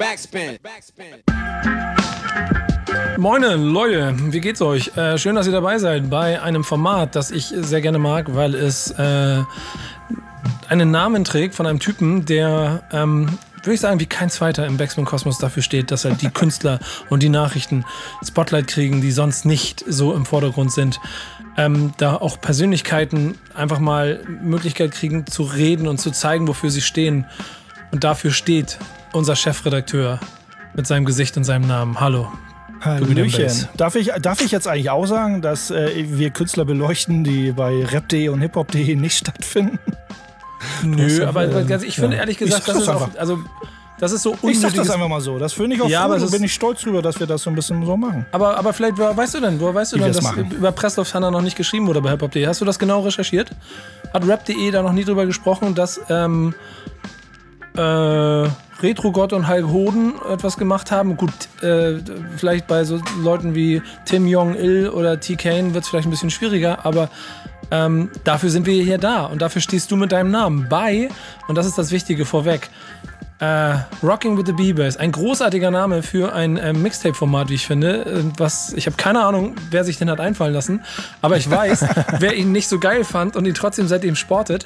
Moine, Leute, wie geht's euch? Schön, dass ihr dabei seid bei einem Format, das ich sehr gerne mag, weil es einen Namen trägt von einem Typen, der, würde ich sagen, wie kein zweiter im Backspin-Kosmos dafür steht, dass halt die Künstler und die Nachrichten Spotlight kriegen, die sonst nicht so im Vordergrund sind. Da auch Persönlichkeiten einfach mal Möglichkeit kriegen zu reden und zu zeigen, wofür sie stehen. Und dafür steht unser Chefredakteur mit seinem Gesicht und seinem Namen. Hallo. Hallöchen. Darf ich jetzt eigentlich auch sagen, dass wir Künstler beleuchten, die bei rap.de und hiphop.de nicht stattfinden? Nö, aber ich finde ehrlich gesagt, das ist auch, also das ist so unnötig. Ich sag das einfach mal so. Das finde ich auch ja, cool, bin ich stolz drüber, dass wir das so ein bisschen so machen. Aber vielleicht, woher weißt du denn, dass über Pressluft Thunder noch nicht geschrieben wurde bei hiphop.de? Hast du das genau recherchiert? Hat rap.de da noch nie drüber gesprochen, dass Retro-Gott und Hulk Hoden etwas gemacht haben? Gut, vielleicht bei so Leuten wie Tim Jong-il oder T-Kane wird es vielleicht ein bisschen schwieriger, aber dafür sind wir hier da und dafür stehst du mit deinem Namen bei, und das ist das Wichtige vorweg, Rocking with the B-Bass, ein großartiger Name für ein Mixtape-Format, wie ich finde. Ich habe keine Ahnung, wer sich den hat einfallen lassen, aber ich weiß, wer ihn nicht so geil fand und ihn trotzdem seitdem sportet.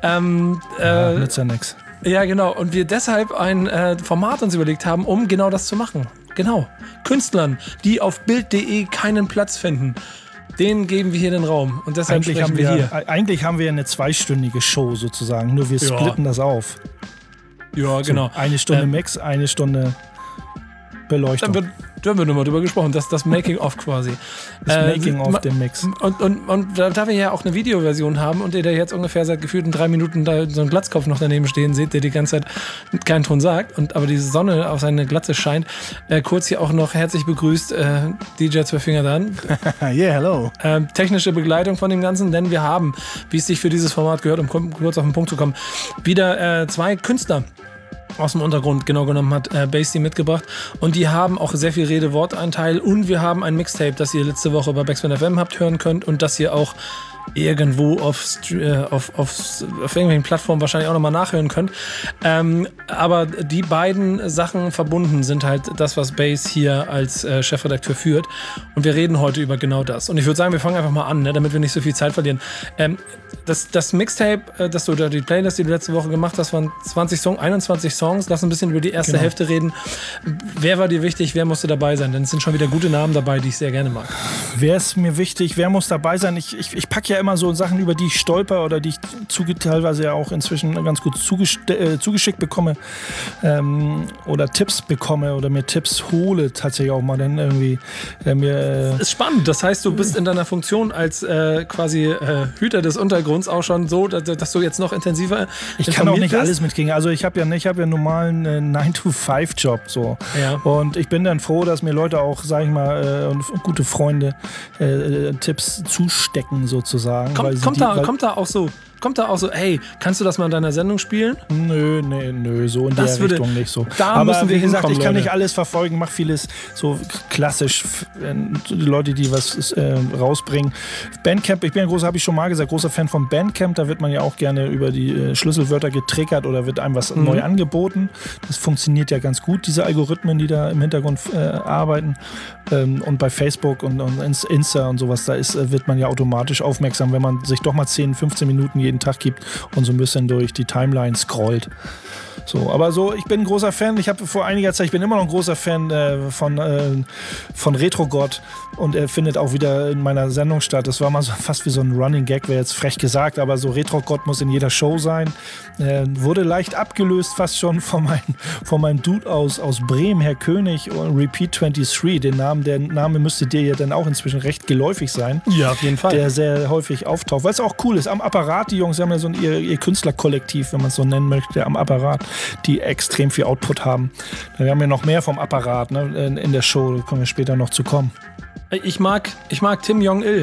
Nützt ja nix. Ja, genau. Und wir deshalb ein Format uns überlegt haben, um genau das zu machen. Genau. Künstlern, die auf Bild.de keinen Platz finden, denen geben wir hier den Raum. Und deshalb sprechen wir hier. Eigentlich haben wir eine 2-stündige Show sozusagen, nur wir splitten das auf. Ja, genau. So, eine Stunde Mix, eine Stunde Beleuchtung. Da wird nochmal drüber gesprochen, das Making-of quasi. Das Making-of dem Mix. Und da wir ja auch eine Videoversion haben und ihr da jetzt ungefähr seit gefühlten 3 Minuten da so einen Glatzkopf noch daneben stehen seht, der die ganze Zeit keinen Ton sagt, aber die Sonne auf seine Glatze scheint, kurz hier auch noch herzlich begrüßt DJ 12 Finger Dan. Yeah, hello. Technische Begleitung von dem Ganzen, denn wir haben, wie es sich für dieses Format gehört, um kurz auf den Punkt zu kommen, wieder 2 Künstler aus dem Untergrund genau genommen hat Bassy mitgebracht, und die haben auch sehr viel Rede-Wortanteil, und wir haben ein Mixtape, das ihr letzte Woche bei Backspin FM habt hören könnt und das ihr auch irgendwo auf irgendwelchen Plattformen wahrscheinlich auch nochmal nachhören könnt. Aber die beiden Sachen verbunden sind halt das, was Bass hier als Chefredakteur führt. Und wir reden heute über genau das. Und ich würde sagen, wir fangen einfach mal an, ne, damit wir nicht so viel Zeit verlieren. Das Mixtape, oder die Playlist, die du letzte Woche gemacht hast, waren 21 Songs. Lass uns ein bisschen über die erste Hälfte reden. Wer war dir wichtig? Wer musste dabei sein? Denn es sind schon wieder gute Namen dabei, die ich sehr gerne mag. Wer ist mir wichtig? Wer muss dabei sein? Ich packe ja immer so Sachen, über die ich stolper oder die ich teilweise ja auch inzwischen ganz gut zugeschickt bekomme, oder Tipps bekomme oder mir Tipps hole tatsächlich auch mal dann irgendwie. Das ist spannend. Das heißt, du bist in deiner Funktion als quasi Hüter des Untergrunds auch schon so, dass du jetzt noch intensiver Ich kann auch nicht alles mitkriegen. Also ich habe ja einen normalen 9-to-5-Job so. Ja. Und ich bin dann froh, dass mir Leute auch, sag ich mal, und gute Freunde Tipps zustecken sozusagen. Kommt da auch so, hey, kannst du das mal in deiner Sendung spielen? Nö, so in der Richtung nicht so. Aber wie gesagt, ich kann nicht alles verfolgen, mache vieles so klassisch. Die Leute, die was rausbringen. Bandcamp, habe ich schon mal gesagt, großer Fan von Bandcamp, da wird man ja auch gerne über die Schlüsselwörter getriggert oder wird einem was neu angeboten. Das funktioniert ja ganz gut, diese Algorithmen, die da im Hintergrund arbeiten. Und bei Facebook und Insta und sowas, wird man ja automatisch aufmerksam, wenn man sich doch mal 10, 15 Minuten jeden Tag gibt und so ein bisschen durch die Timeline scrollt. So, aber so, ich bin ein großer Fan. Ich habe vor einiger Zeit, ich bin immer noch ein großer Fan von Retro-Gott, und er findet auch wieder in meiner Sendung statt. Das war mal so fast wie so ein Running Gag, wäre jetzt frech gesagt, aber so Retro-Gott muss in jeder Show sein. Wurde leicht abgelöst fast schon von meinem Dude aus Bremen, Herr König, und Repeat 23. Der Name müsste dir ja dann auch inzwischen recht geläufig sein. Ja, auf jeden Fall. Der sehr häufig auftaucht, weil es auch cool ist. Am Apparat, die Jungs haben ja so ihr Künstlerkollektiv, wenn man es so nennen möchte, am Apparat, die extrem viel Output haben. Wir haben ja noch mehr vom Apparat, ne, in der Show, da können wir später noch zu kommen. Ich mag Tim Jong-il.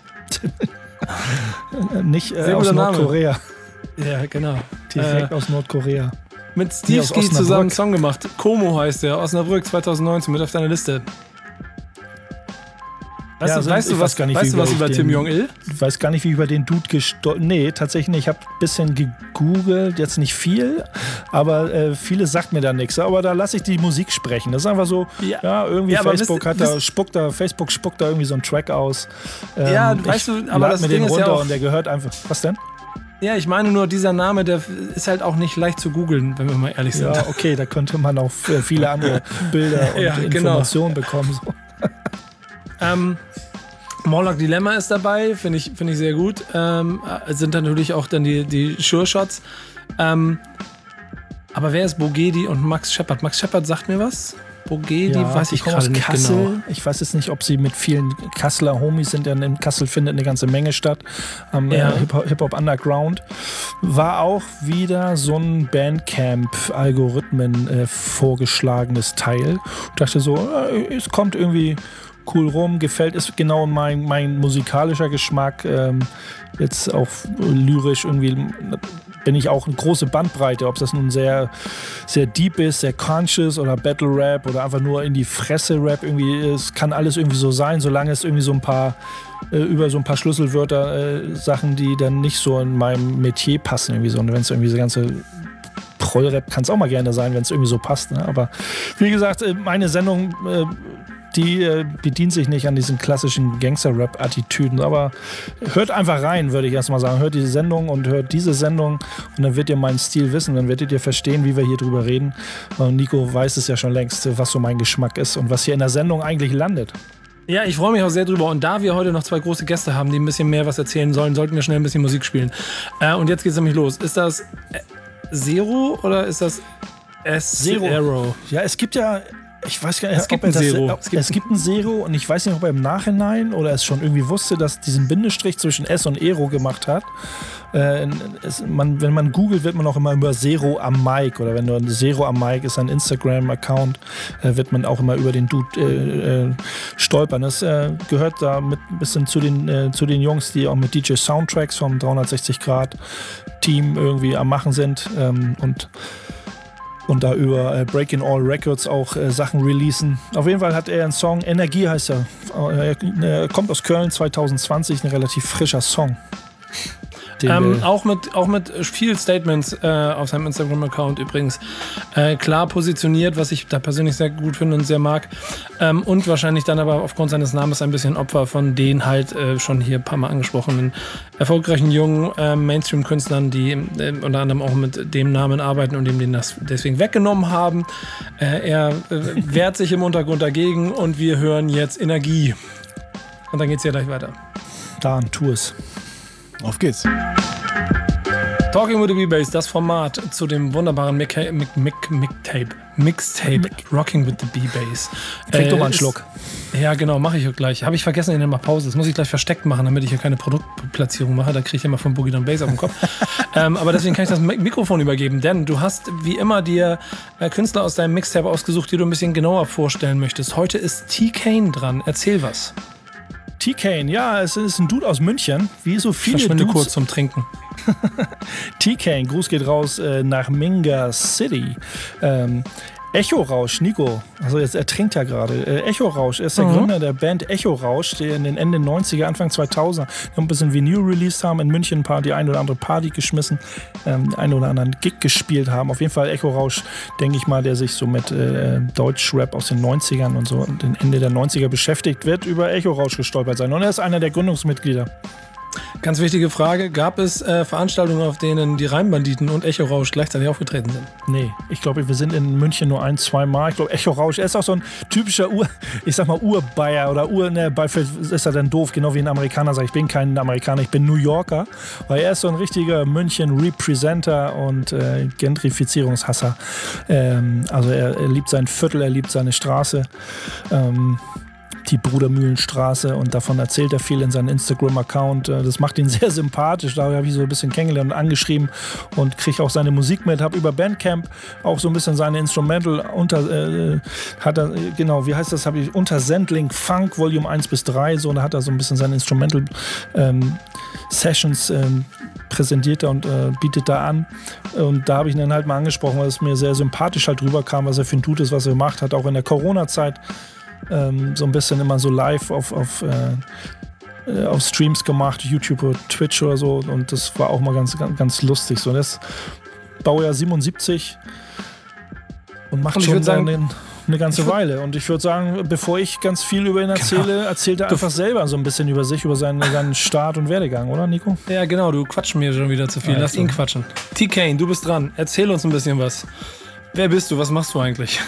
Nicht aus Nordkorea. Ja, genau. Direkt aus Nordkorea. Mit Steve Ski zusammen einen Song gemacht. Como heißt der, Osnabrück 2019, mit auf deiner Liste. Weißt du was über Kim Jong-il? Ich weiß gar nicht, wie ich über den Dude Nee, tatsächlich nicht. Ich habe ein bisschen gegoogelt, jetzt nicht viel, aber vieles sagt mir da nichts. Aber da lasse ich die Musik sprechen. Das ist einfach so, irgendwie Facebook spuckt da irgendwie so einen Track aus. Weißt du, aber das Ding ist ja auch... Und der gehört einfach... Was denn? Ja, ich meine nur, dieser Name, der ist halt auch nicht leicht zu googeln, wenn wir mal ehrlich sind. Ja, okay, da könnte man auch viele andere Bilder und Informationen bekommen. So. Morlock Dilemma ist dabei, finde ich sehr gut. Sind natürlich auch dann die Sure-Shots. Aber wer ist Bogedi und Max Shepard? Max Shepard sagt mir was. Bogedi weiß ich gerade nicht genau. Ich weiß jetzt nicht, ob sie mit vielen Kasseler Homies sind, denn in Kassel findet eine ganze Menge statt. Am Hip-Hop Underground. War auch wieder so ein Bandcamp-Algorithmen vorgeschlagenes Teil. Ich dachte so, es kommt irgendwie cool rum, gefällt, ist genau mein musikalischer Geschmack. Jetzt auch lyrisch irgendwie bin ich auch eine große Bandbreite, ob das nun sehr, sehr deep ist, sehr conscious oder Battle Rap oder einfach nur in die Fresse Rap irgendwie, es kann alles irgendwie so sein, solange es irgendwie so ein paar über so ein paar Schlüsselwörter Sachen, die dann nicht so in meinem Metier passen irgendwie so, und wenn es irgendwie so ganze Prollrap kann es auch mal gerne sein, wenn es irgendwie so passt, ne? Aber wie gesagt, meine Sendung die bedient sich nicht an diesen klassischen Gangster-Rap-Attitüden, aber hört einfach rein, würde ich erstmal sagen. Hört diese Sendung und hört diese Sendung und dann werdet ihr meinen Stil wissen, dann werdet ihr verstehen, wie wir hier drüber reden. Und Nico weiß es ja schon längst, was so mein Geschmack ist und was hier in der Sendung eigentlich landet. Ja, ich freue mich auch sehr drüber. Und da wir heute noch 2 große Gäste haben, die ein bisschen mehr was erzählen sollen, sollten wir schnell ein bisschen Musik spielen. Und jetzt geht's nämlich los. Ist das Zero oder ist das Zero? Ja, es gibt ja... Ich weiß gar nicht, es gibt ein Zero. Es gibt ein Zero und ich weiß nicht, ob er im Nachhinein oder es schon irgendwie wusste, dass diesen Bindestrich zwischen S und Ero gemacht hat. Wenn man googelt, wird man auch immer über Zero am Mic oder wenn du Zero am Mic ist ein Instagram-Account, wird man auch immer über den Dude stolpern. Das gehört da mit ein bisschen zu den Jungs, die auch mit DJ Soundtracks vom 360 Grad Team irgendwie am Machen sind und da über Breaking All Records auch Sachen releasen. Auf jeden Fall hat er einen Song, Energie heißt er. Er kommt aus Köln, 2020, ein relativ frischer Song. Auch mit vielen Statements auf seinem Instagram-Account übrigens klar positioniert, was ich da persönlich sehr gut finde und sehr mag. Und wahrscheinlich dann aber aufgrund seines Namens ein bisschen Opfer von den halt schon hier ein paar Mal angesprochenen erfolgreichen jungen Mainstream-Künstlern, die unter anderem auch mit dem Namen arbeiten und dem den das deswegen weggenommen haben. Er wehrt sich im Untergrund dagegen und wir hören jetzt Energie. Und dann geht's hier gleich weiter. Dan, tu es. Auf geht's. Talking with the B-Bass, das Format zu dem wunderbaren Mixtape Rocking with the B-Bass. Trink doch mal einen Schluck. Ja, genau, mache ich auch gleich. Habe ich vergessen in der Pause. Das muss ich gleich versteckt machen, damit ich hier keine Produktplatzierung mache. Da kriege ich immer von Boogie Down Bass auf den Kopf. Aber deswegen kann ich das Mikrofon übergeben, denn du hast wie immer dir Künstler aus deinem Mixtape ausgesucht, die du ein bisschen genauer vorstellen möchtest. Heute ist T-Kane dran. Erzähl was. T-Kane, ja, es ist ein Dude aus München, wie so viele Verschwinde Dudes. Kurz zum Trinken. T-Kane, Gruß geht raus nach Minga City. Echo Rausch, Nico, also jetzt er trinkt ja gerade. Echo Rausch, er ist der Gründer der Band Echo Rausch, die in den Ende 90er, Anfang 2000er ein bisschen Vinyl released haben, in München die ein oder andere Party geschmissen, einen oder anderen Gig gespielt haben. Auf jeden Fall Echo Rausch, denke ich mal, der sich so mit Deutschrap aus den 90ern und so und den Ende der 90er beschäftigt, wird über Echo Rausch gestolpert sein. Und er ist einer der Gründungsmitglieder. Ganz wichtige Frage, gab es Veranstaltungen, auf denen die Reimbanditen und Echo Rausch gleichzeitig aufgetreten sind? Nee, ich glaube, wir sind in München nur 1-2 Mal. Ich glaube, Echo Rausch, er ist auch so ein typischer Ur-Bayer oder ist er dann doof, genau wie ein Amerikaner sagt, ich bin kein Amerikaner, ich bin New Yorker, weil er ist so ein richtiger München-Representer und Gentrifizierungshasser. Also er liebt sein Viertel, er liebt seine Straße. Die Brudermühlenstraße und davon erzählt er viel in seinem Instagram-Account. Das macht ihn sehr sympathisch. Da habe ich so ein bisschen kennengelernt und angeschrieben und kriege auch seine Musik mit. Habe über Bandcamp auch so ein bisschen seine Instrumental wie heißt das? Habe ich unter Sendling Funk Volume 1-3. So, da hat er so ein bisschen seine Instrumental Sessions präsentiert er und bietet da an. Und da habe ich ihn dann halt mal angesprochen, weil es mir sehr sympathisch halt rüberkam, was er für ein Dude ist, was er gemacht hat, auch in der Corona-Zeit. so ein bisschen immer so live auf Streams gemacht, YouTube oder Twitch oder so, und das war auch mal ganz, ganz, ganz lustig. So, das Baujahr 77 und macht schon eine ganze Weile. Und ich würde sagen, bevor ich ganz viel über ihn erzähle, erzählt er einfach selber so ein bisschen über sich, über seinen Start und Werdegang, oder Nico? Ja, genau, du quatschst mir schon wieder zu viel. Lass ihn quatschen. T-Kane, du bist dran. Erzähl uns ein bisschen was. Wer bist du? Was machst du eigentlich?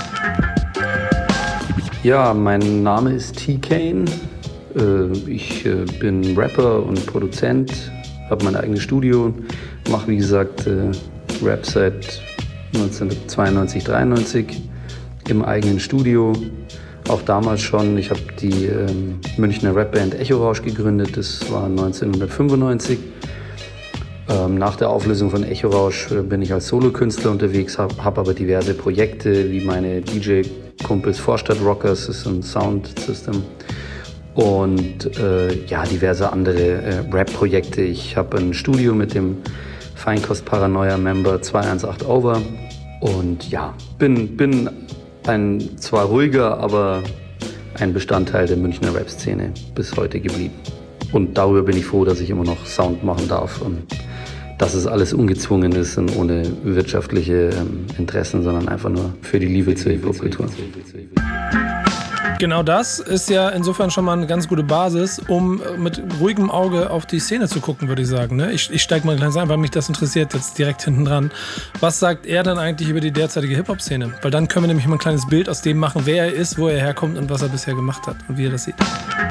Ja, mein Name ist T-Kane. Ich bin Rapper und Produzent, habe mein eigenes Studio, mache wie gesagt Rap seit 1992, 93 im eigenen Studio. Auch damals schon, ich habe die Münchner Rapband Echorausch gegründet, das war 1995. Nach der Auflösung von Echorausch bin ich als Solokünstler unterwegs, habe aber diverse Projekte wie meine DJ-Kumpels Vorstadt Rockers, das ist ein Sound-System, und diverse andere Rap-Projekte. Ich habe ein Studio mit dem Feinkost-Paranoia-Member 218 Over und ja, bin ein zwar ruhiger, aber ein Bestandteil der Münchner Rap-Szene bis heute geblieben. Und darüber bin ich froh, dass ich immer noch Sound machen darf und dass es alles ungezwungen ist und ohne wirtschaftliche Interessen, sondern einfach nur für die Liebe zur Hip-Hop-Kultur. Genau das ist ja insofern schon mal eine ganz gute Basis, um mit ruhigem Auge auf die Szene zu gucken, würde ich sagen. Ne? Ich steige mal gleich ein, weil mich das interessiert, jetzt direkt hinten dran. Was sagt er dann eigentlich über die derzeitige Hip-Hop-Szene? Weil dann können wir nämlich mal ein kleines Bild aus dem machen, wer er ist, wo er herkommt und was er bisher gemacht hat und wie er das sieht.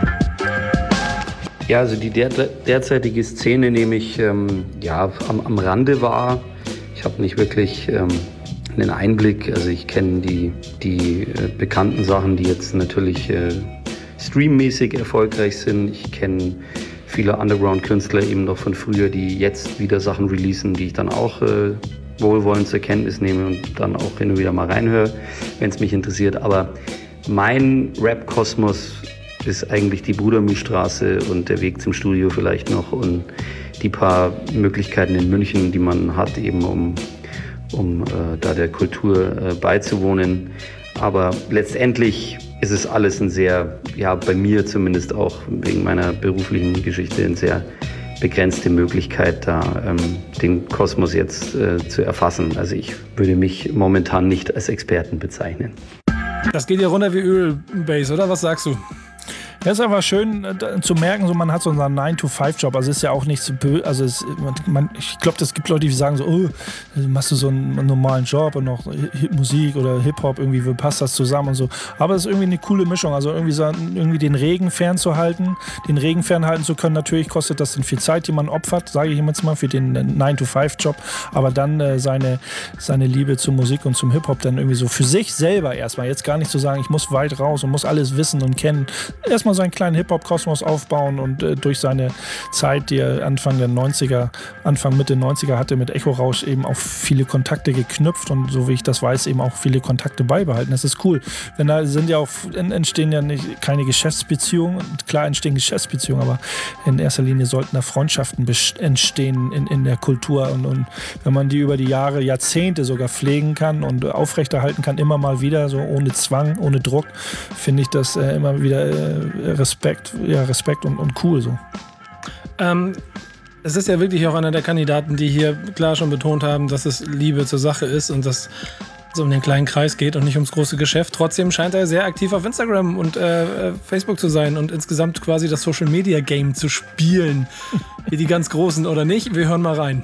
Ja, also die derzeitige Szene nehme ich am Rande wahr. Ich habe nicht wirklich einen Einblick, also ich kenne die bekannten Sachen, die jetzt natürlich streammäßig erfolgreich sind. Ich kenne viele Underground-Künstler eben noch von früher, die jetzt wieder Sachen releasen, die ich dann auch wohlwollend zur Kenntnis nehme und dann auch hin und wieder mal reinhöre, wenn es mich interessiert. Aber mein Rap-Kosmos ist eigentlich die Brudermühlstraße und der Weg zum Studio vielleicht noch und die paar Möglichkeiten in München, die man hat, eben um da der Kultur beizuwohnen. Aber letztendlich ist es alles ein sehr, ja bei mir zumindest auch wegen meiner beruflichen Geschichte, eine sehr begrenzte Möglichkeit, da den Kosmos jetzt zu erfassen. Also ich würde mich momentan nicht als Experten bezeichnen. Das geht ja runter wie Öl, Bass, oder? Was sagst du? Ja, ist einfach schön zu merken, so man hat so einen 9-to-5-Job, also ist ja auch nicht so böse, also ich glaube, es gibt Leute, die sagen so, oh, machst du so einen normalen Job und noch Musik oder Hip-Hop, irgendwie passt das zusammen und so, aber es ist irgendwie eine coole Mischung, also irgendwie den Regen fernzuhalten, zu können, natürlich kostet das dann viel Zeit, die man opfert, sage ich jetzt mal, für den 9-to-5-Job, aber dann seine Liebe zur Musik und zum Hip-Hop dann irgendwie so für sich selber erstmal, jetzt gar nicht zu sagen, ich muss weit raus und muss alles wissen und kennen, erstmal seinen kleinen Hip-Hop-Kosmos aufbauen und durch seine Zeit, die er Anfang Mitte 90er hatte mit Echorausch, eben auch viele Kontakte geknüpft und so wie ich das weiß, eben auch viele Kontakte beibehalten. Das ist cool. Denn da entstehen ja keine Geschäftsbeziehungen. Klar entstehen Geschäftsbeziehungen, aber in erster Linie sollten da Freundschaften entstehen in der Kultur und wenn man die über die Jahre, Jahrzehnte sogar pflegen kann und aufrechterhalten kann, immer mal wieder, so ohne Zwang, ohne Druck, finde ich das immer wieder Respekt und cool so. Es ist ja wirklich auch einer der Kandidaten, die hier klar schon betont haben, dass es Liebe zur Sache ist und dass es um den kleinen Kreis geht und nicht ums große Geschäft. Trotzdem scheint er sehr aktiv auf Instagram und Facebook zu sein und insgesamt quasi das Social-Media-Game zu spielen. Wie die ganz Großen oder nicht? Wir hören mal rein.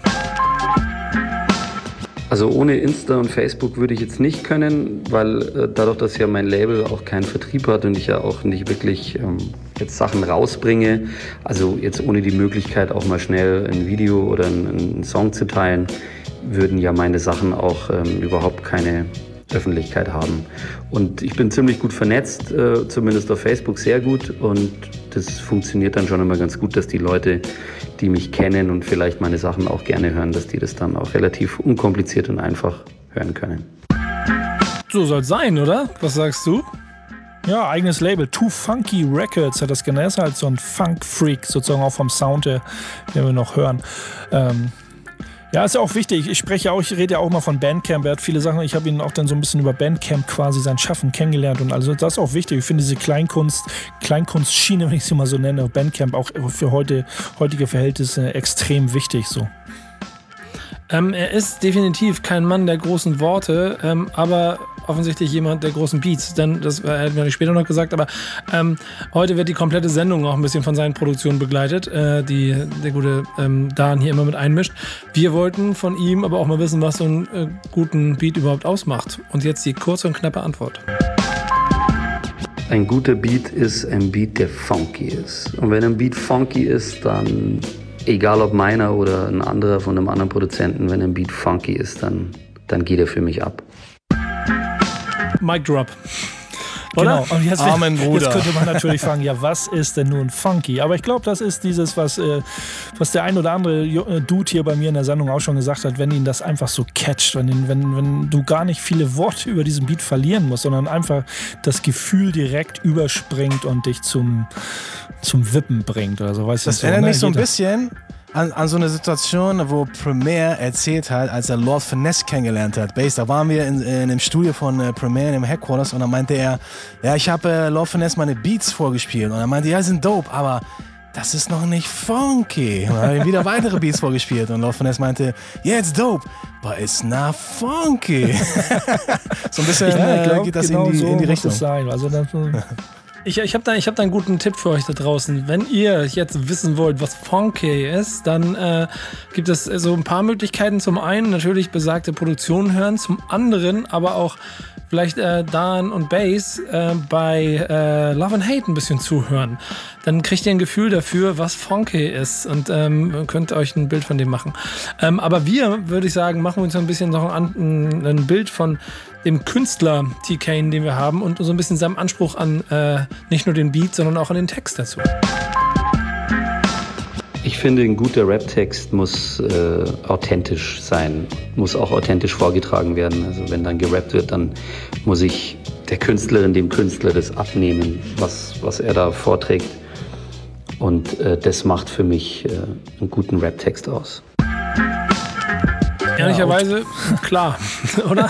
Also ohne Insta und Facebook würde ich jetzt nicht können, weil dadurch, dass ja mein Label auch keinen Vertrieb hat und ich ja auch nicht wirklich jetzt Sachen rausbringe, also jetzt ohne die Möglichkeit auch mal schnell ein Video oder einen Song zu teilen, würden ja meine Sachen auch überhaupt keine Öffentlichkeit haben. Und ich bin ziemlich gut vernetzt, zumindest auf Facebook sehr gut und das funktioniert dann schon immer ganz gut, dass die Leute, die mich kennen und vielleicht meine Sachen auch gerne hören, dass die das dann auch relativ unkompliziert und einfach hören können. So soll es sein, oder? Was sagst du? Ja, eigenes Label. Too Funky Records hat das genannt. Er ist halt so ein Funk-Freak, sozusagen auch vom Sound her, den wir noch hören. Ja, ist ja auch wichtig. Ich rede ja auch mal von Bandcamp. Er hat viele Sachen, ich habe ihn auch dann so ein bisschen über Bandcamp quasi sein Schaffen kennengelernt und also das ist auch wichtig. Ich finde diese Kleinkunstschiene, wenn ich sie mal so nenne, Bandcamp auch für heutige Verhältnisse extrem wichtig so. Er ist definitiv kein Mann der großen Worte, aber offensichtlich jemand der großen Beats, denn das hätten wir später noch gesagt, aber heute wird die komplette Sendung auch ein bisschen von seinen Produktionen begleitet, die der gute Dan hier immer mit einmischt. Wir wollten von ihm aber auch mal wissen, was so einen guten Beat überhaupt ausmacht. Und jetzt die kurze und knappe Antwort. Ein guter Beat ist ein Beat, der funky ist. Und wenn ein Beat funky ist, dann, egal ob meiner oder ein anderer von einem anderen Produzenten, wenn ein Beat funky ist, dann geht er für mich ab. Mic Drop. Oder? Genau. Und jetzt könnte man natürlich fragen, ja, was ist denn nun funky? Aber ich glaube, das ist dieses, was der ein oder andere Dude hier bei mir in der Sendung auch schon gesagt hat, wenn ihn das einfach so catcht, wenn du gar nicht viele Worte über diesen Beat verlieren musst, sondern einfach das Gefühl direkt überspringt und dich zum Wippen bringt oder so. Das erinnert mich so ein bisschen an so eine Situation, wo Premier erzählt hat, als er Lord Finesse kennengelernt hat. Bass, da waren wir in dem Studio von Premier im Headquarters und dann meinte er, ja, ich habe Lord Finesse meine Beats vorgespielt und er meinte, ja, sind dope, aber das ist noch nicht funky. Und dann habe ich wieder weitere Beats vorgespielt und Lord Finesse meinte, yeah, it's dope, but it's not funky. So ein bisschen geht das genau in die Richtung. Sein. Also Ich hab da einen guten Tipp für euch da draußen. Wenn ihr jetzt wissen wollt, was funky ist, dann gibt es so ein paar Möglichkeiten. Zum einen natürlich besagte Produktionen hören, zum anderen aber auch vielleicht Dan und Bass bei Love and Hate ein bisschen zuhören. Dann kriegt ihr ein Gefühl dafür, was funky ist und könnt euch ein Bild von dem machen. Aber wir, würde ich sagen, machen uns ein bisschen noch ein Bild von dem Künstler T-Kane, den wir haben und so ein bisschen seinem Anspruch an nicht nur den Beat, sondern auch an den Text dazu. Ich finde, ein guter Rap-Text muss authentisch sein, muss auch authentisch vorgetragen werden. Also wenn dann gerappt wird, dann muss ich der Künstlerin, dem Künstler das abnehmen, was er da vorträgt. Und das macht für mich einen guten Rap-Text aus. Ehrlicherweise, klar, oder?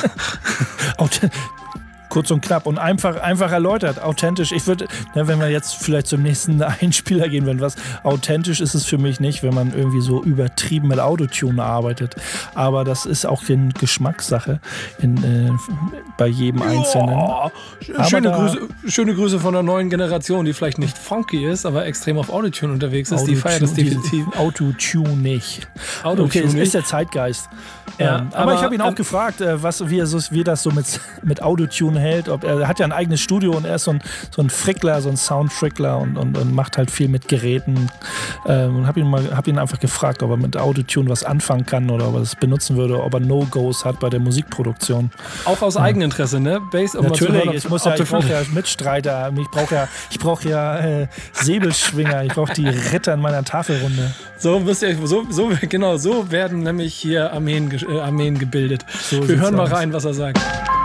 Kurz und knapp und einfach erläutert, authentisch. Ich würde, wenn wir jetzt vielleicht zum nächsten Einspieler gehen, wenn was authentisch ist es für mich nicht, wenn man irgendwie so übertrieben mit Autotune arbeitet. Aber das ist auch eine Geschmackssache bei jedem Einzelnen. Schöne Grüße von der neuen Generation, die vielleicht nicht funky ist, aber extrem auf Autotune unterwegs ist. Die feiert das definitiv. Autotune nicht. Okay, es ist der Zeitgeist. Ja, aber ich habe ihn auch gefragt, wie das so mit Autotune hält. Er hat ja ein eigenes Studio und er ist so ein Frickler, so ein Sound-Frickler und macht halt viel mit Geräten. Und habe ihn einfach gefragt, ob er mit Autotune was anfangen kann oder ob er das benutzen würde, ob er No-Gos hat bei der Musikproduktion. Auch aus Eigeninteresse, ne? Bass, natürlich, ich brauche ja Mitstreiter, ich brauche ja Säbelschwinger, ich brauche die Ritter in meiner Tafelrunde. So werden nämlich hier Armeen gebildet. So wir hören mal rein, was er sagt.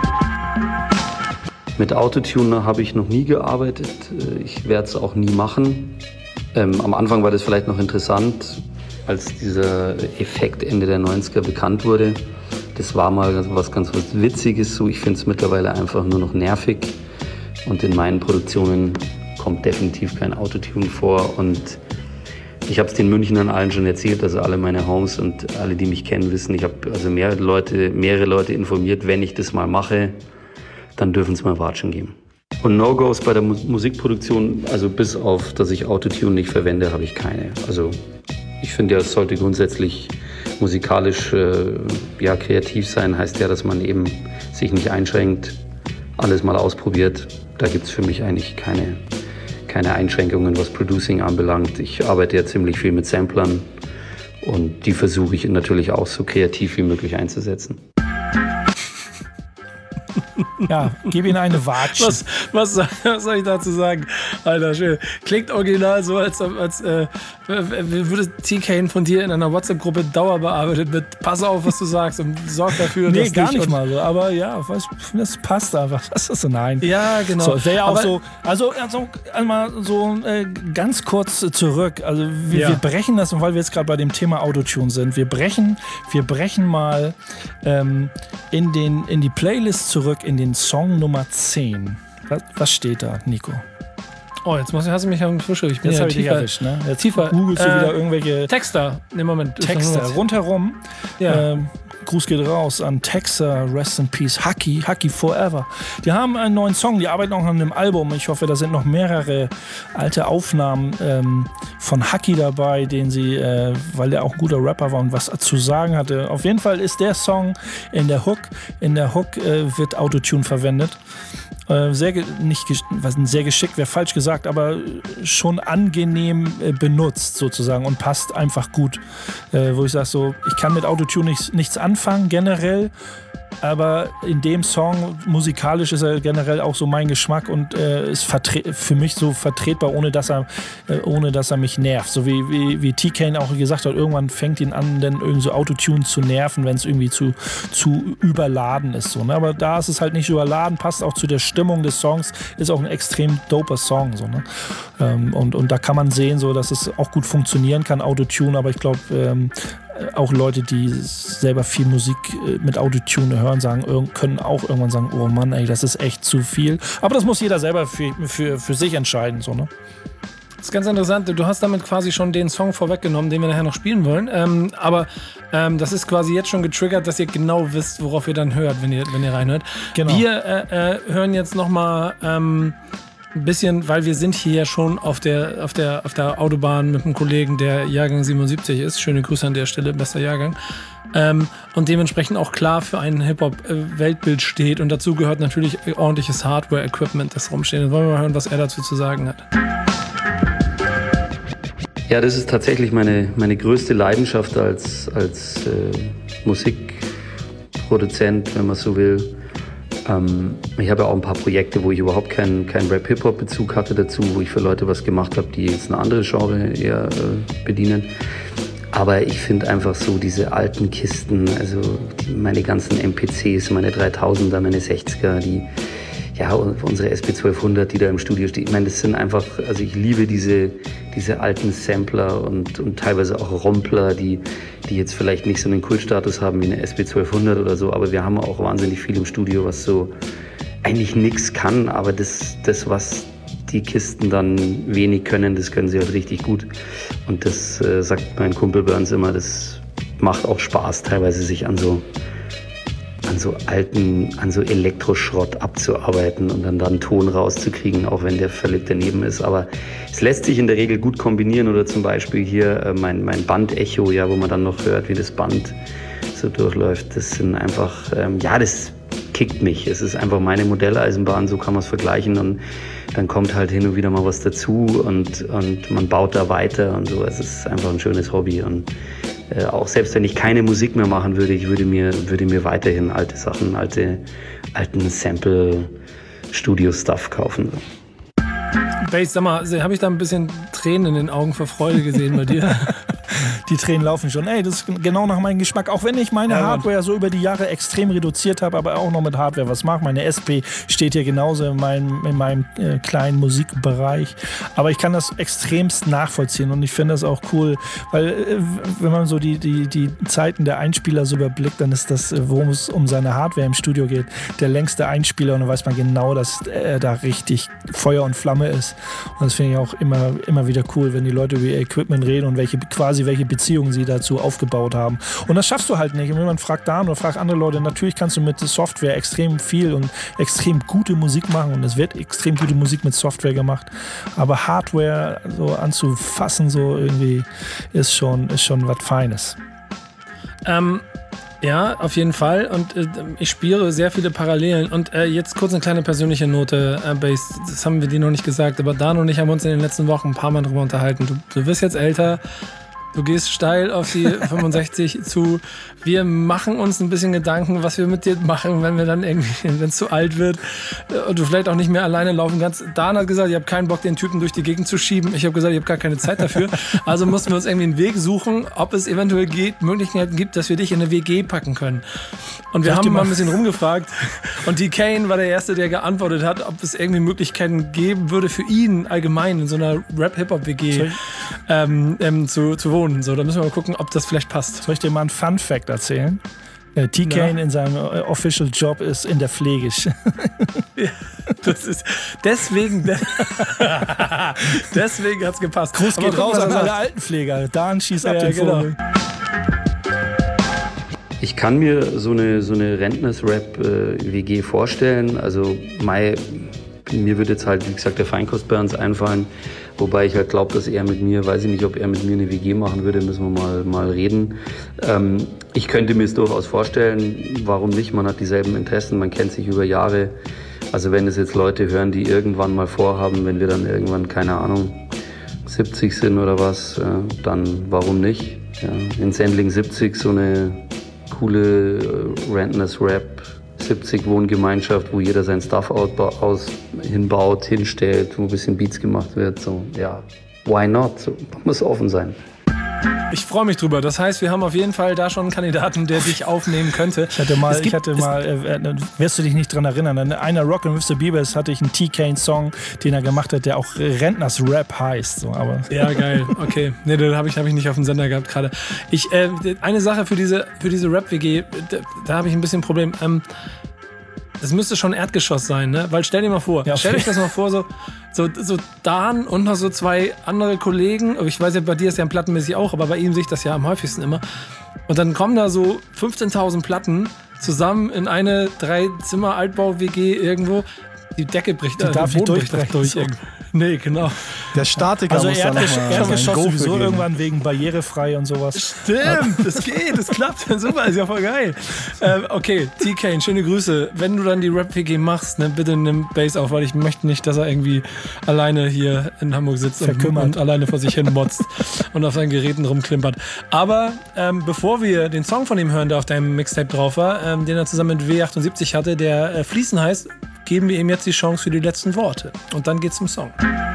Mit Autotune habe ich noch nie gearbeitet. Ich werde es auch nie machen. Am Anfang war das vielleicht noch interessant, als dieser Effekt Ende der 90er bekannt wurde. Das war mal was ganz Witziges. So, ich finde es mittlerweile einfach nur noch nervig. Und in meinen Produktionen kommt definitiv kein Autotune vor. Und ich habe es den Münchnern allen schon erzählt, also alle meine Homes und alle, die mich kennen, wissen, ich habe also mehrere Leute informiert, wenn ich das mal mache, dann dürfen es mal Watschen geben. Und No-Gos bei der Musikproduktion, also bis auf, dass ich Autotune nicht verwende, habe ich keine. Also ich finde ja, es sollte grundsätzlich musikalisch kreativ sein, heißt ja, dass man eben sich nicht einschränkt, alles mal ausprobiert. Da gibt es für mich eigentlich keine Einschränkungen, was Producing anbelangt. Ich arbeite ja ziemlich viel mit Samplern und die versuche ich natürlich auch so kreativ wie möglich einzusetzen. Ja, gib ihm eine Watsch. Was soll ich dazu sagen? Alter, schön. Klingt original so, als würde TK von dir in einer WhatsApp-Gruppe dauerbearbeitet mit pass auf, was du sagst und sorg dafür, dass Nee, gar nicht mal so. Aber ja, das passt einfach. Was ist so? Nein. Ja, genau. So, wäre ja auch so, also einmal so ganz kurz zurück. Also wir brechen das, weil wir jetzt gerade bei dem Thema Autotune sind. Wir brechen mal in die Playlist zurück, in den Song Nummer 10. Was steht da, Nico? Oh, jetzt hast du mich am Fische. Ich bin jetzt ja tiefer erwischt, ne? Jetzt tiefer. Googelst du wieder irgendwelche Texter. Nee, Moment. Texter. Rundherum. Ja. Gruß geht raus an Texter, Rest in Peace, Haki Forever. Die haben einen neuen Song, die arbeiten auch an einem Album. Ich hoffe, da sind noch mehrere alte Aufnahmen von Haki dabei, den sie, weil der auch ein guter Rapper war und was zu sagen hatte. Auf jeden Fall ist der Song in der Hook wird Autotune verwendet. Sehr geschickt, wäre falsch gesagt, aber schon angenehm benutzt sozusagen und passt einfach gut. Wo ich sage so, ich kann mit Autotune nichts anfangen generell, aber in dem Song musikalisch ist er generell auch so mein Geschmack und ist für mich so vertretbar, ohne dass er mich nervt. So wie TK auch gesagt hat, irgendwann fängt ihn an, dann irgendwie so Autotune zu nerven, wenn es irgendwie zu überladen ist. So, ne? Aber da ist es halt nicht überladen, passt auch zu der Stimmung des Songs, ist auch ein extrem doper Song. So, ne? Und da kann man sehen, so, dass es auch gut funktionieren kann, Autotune, aber ich glaube, auch Leute, die selber viel Musik mit Autotune hören, können auch irgendwann sagen, oh Mann, ey, das ist echt zu viel. Aber das muss jeder selber für sich entscheiden. So, ne? Das ist ganz interessant. Du hast damit quasi schon den Song vorweggenommen, den wir nachher noch spielen wollen. Aber das ist quasi jetzt schon getriggert, dass ihr genau wisst, worauf ihr dann hört, wenn ihr reinhört. Genau. Wir hören jetzt nochmal ein bisschen, weil wir sind hier ja schon auf der Autobahn mit einem Kollegen, der Jahrgang 77 ist. Schöne Grüße an der Stelle, bester Jahrgang. Und dementsprechend auch klar für ein Hip-Hop-Weltbild steht. Und dazu gehört natürlich ordentliches Hardware-Equipment, das rumsteht. Jetzt wollen wir mal hören, was er dazu zu sagen hat. Ja, das ist tatsächlich meine größte Leidenschaft als Musikproduzent, wenn man so will. Ich habe ja auch ein paar Projekte, wo ich überhaupt keinen Rap-Hip-Hop-Bezug hatte dazu, wo ich für Leute was gemacht habe, die jetzt eine andere Genre eher bedienen. Aber ich finde einfach so diese alten Kisten, also meine ganzen MPCs, meine 3000er, meine 60er, unsere SP1200, die da im Studio stehen. Ich meine, das sind einfach, also ich liebe diese alten Sampler und teilweise auch Rompler, die jetzt vielleicht nicht so einen Kultstatus haben wie eine SP1200 oder so, aber wir haben auch wahnsinnig viel im Studio, was so eigentlich nichts kann, aber das, was die Kisten dann wenig können, das können sie halt richtig gut. Und das sagt mein Kumpel Burns immer, das macht auch Spaß, teilweise sich an so Elektroschrott abzuarbeiten und dann da einen Ton rauszukriegen, auch wenn der völlig daneben ist. Aber es lässt sich in der Regel gut kombinieren oder zum Beispiel hier mein Bandecho, ja, wo man dann noch hört, wie das Band so durchläuft. Das sind einfach, das kickt mich. Es ist einfach meine Modelleisenbahn, so kann man es vergleichen und dann kommt halt hin und wieder mal was dazu und man baut da weiter und so. Es ist einfach ein schönes Hobby und auch selbst wenn ich keine Musik mehr machen würde, ich würde mir weiterhin alte Sachen, alten Sample-Studio-Stuff kaufen. Bass, sag mal, habe ich da ein bisschen Tränen in den Augen vor Freude gesehen bei dir? Die Tränen laufen schon. Ey, das ist genau nach meinem Geschmack. Auch wenn ich meine Hardware so über die Jahre extrem reduziert habe, aber auch noch mit Hardware was mache. Meine SP steht hier genauso in meinem kleinen Musikbereich. Aber ich kann das extremst nachvollziehen und ich finde das auch cool, weil wenn man so die Zeiten der Einspieler so überblickt, dann ist das, worum es um seine Hardware im Studio geht, der längste Einspieler und dann weiß man genau, dass da richtig Feuer und Flamme ist. Und das finde ich auch immer wieder cool, wenn die Leute über ihr Equipment reden und welche Beziehungen sie dazu aufgebaut haben. Und das schaffst du halt nicht. Und wenn man fragt Dan oder fragt andere Leute, natürlich kannst du mit Software extrem viel und extrem gute Musik machen und es wird extrem gute Musik mit Software gemacht. Aber Hardware so anzufassen, so irgendwie ist schon was Feines. Ja, auf jeden Fall. Und ich spüre sehr viele Parallelen. Und jetzt kurz eine kleine persönliche Note, Bass. Das haben wir dir noch nicht gesagt, aber Dan und ich haben uns in den letzten Wochen ein paar Mal drüber unterhalten. Du wirst jetzt älter. Du gehst steil auf die 65 zu. Wir machen uns ein bisschen Gedanken, was wir mit dir machen, wenn wir dann irgendwie, wenn es zu alt wird und du vielleicht auch nicht mehr alleine laufen kannst. Dan hat gesagt, ich habe keinen Bock, den Typen durch die Gegend zu schieben. Ich habe gesagt, ich habe gar keine Zeit dafür. Also mussten wir uns irgendwie einen Weg suchen, ob es eventuell Möglichkeiten gibt, dass wir dich in eine WG packen können. Und wir haben mal ein bisschen rumgefragt. Und T-Kane war der Erste, der geantwortet hat, ob es irgendwie Möglichkeiten geben würde für ihn allgemein in so einer Rap-Hip-Hop-WG zu wohnen. So, da müssen wir mal gucken, ob das vielleicht passt. Soll ich dir mal einen Fun-Fact erzählen? T-Kane in seinem Official Job ist in der Pflege. Ja, das ist deswegen hat's gepasst. Gruß geht raus an alle Altenpfleger. Dan schießt ab den Vogel. Ich kann mir so eine Rentners-Rap-WG vorstellen. Also mir wird jetzt halt, wie gesagt, der Feinkost bei uns einfallen. Wobei ich halt glaube, dass er mit mir, weiß ich nicht, ob er mit mir eine WG machen würde, müssen wir mal reden. Ich könnte mir es durchaus vorstellen, warum nicht? Man hat dieselben Interessen, man kennt sich über Jahre. Also wenn es jetzt Leute hören, die irgendwann mal vorhaben, wenn wir dann irgendwann, keine Ahnung, 70 sind oder was, dann warum nicht? Ja, in Sendling 70 so eine coole Rentners-Rap 70 Wohngemeinschaft, wo jeder sein Stuff hinbaut, hinstellt, wo ein bisschen Beats gemacht wird. So, ja, why not? So, man muss offen sein. Ich freue mich drüber. Das heißt, wir haben auf jeden Fall da schon einen Kandidaten, der dich aufnehmen könnte. Ich hatte mal, wirst du dich nicht dran erinnern, in einer Rockin' with the Beavers hatte ich einen T-Kane-Song, den er gemacht hat, der auch Rentners Rap heißt. So, aber ja, geil. Okay. Nee, den hab ich nicht auf dem Sender gehabt gerade. Eine Sache für diese Rap-WG, da habe ich ein bisschen Problem. Das müsste schon Erdgeschoss sein, ne? Weil stell dir mal vor, stell dich das mal vor, so Dan und noch so zwei andere Kollegen, ich weiß ja, bei dir ist ja plattenmäßig auch, aber bei ihm sehe ich das ja am häufigsten immer. Und dann kommen da so 15.000 Platten zusammen in eine 3-Zimmer-Altbau-WG irgendwo. Die Decke bricht, die darf nicht durchbrechen. Durch. Nee, genau. Der Statiker also muss da Erdgeschoss sowieso irgendwann wegen barrierefrei und sowas. Stimmt, das geht, das klappt. Super, ist ja voll geil. Okay, T-Kane, schöne Grüße. Wenn du dann die Rap-WG machst, ne, bitte nimm Bass auf, weil ich möchte nicht, dass er irgendwie alleine hier in Hamburg sitzt und alleine vor sich hin motzt und auf seinen Geräten rumklimpert. Aber bevor wir den Song von ihm hören, der auf deinem Mixtape drauf war, den er zusammen mit W78 hatte, der Fließen heißt, geben wir ihm jetzt die Chance für die letzten Worte. Und dann geht's zum Song.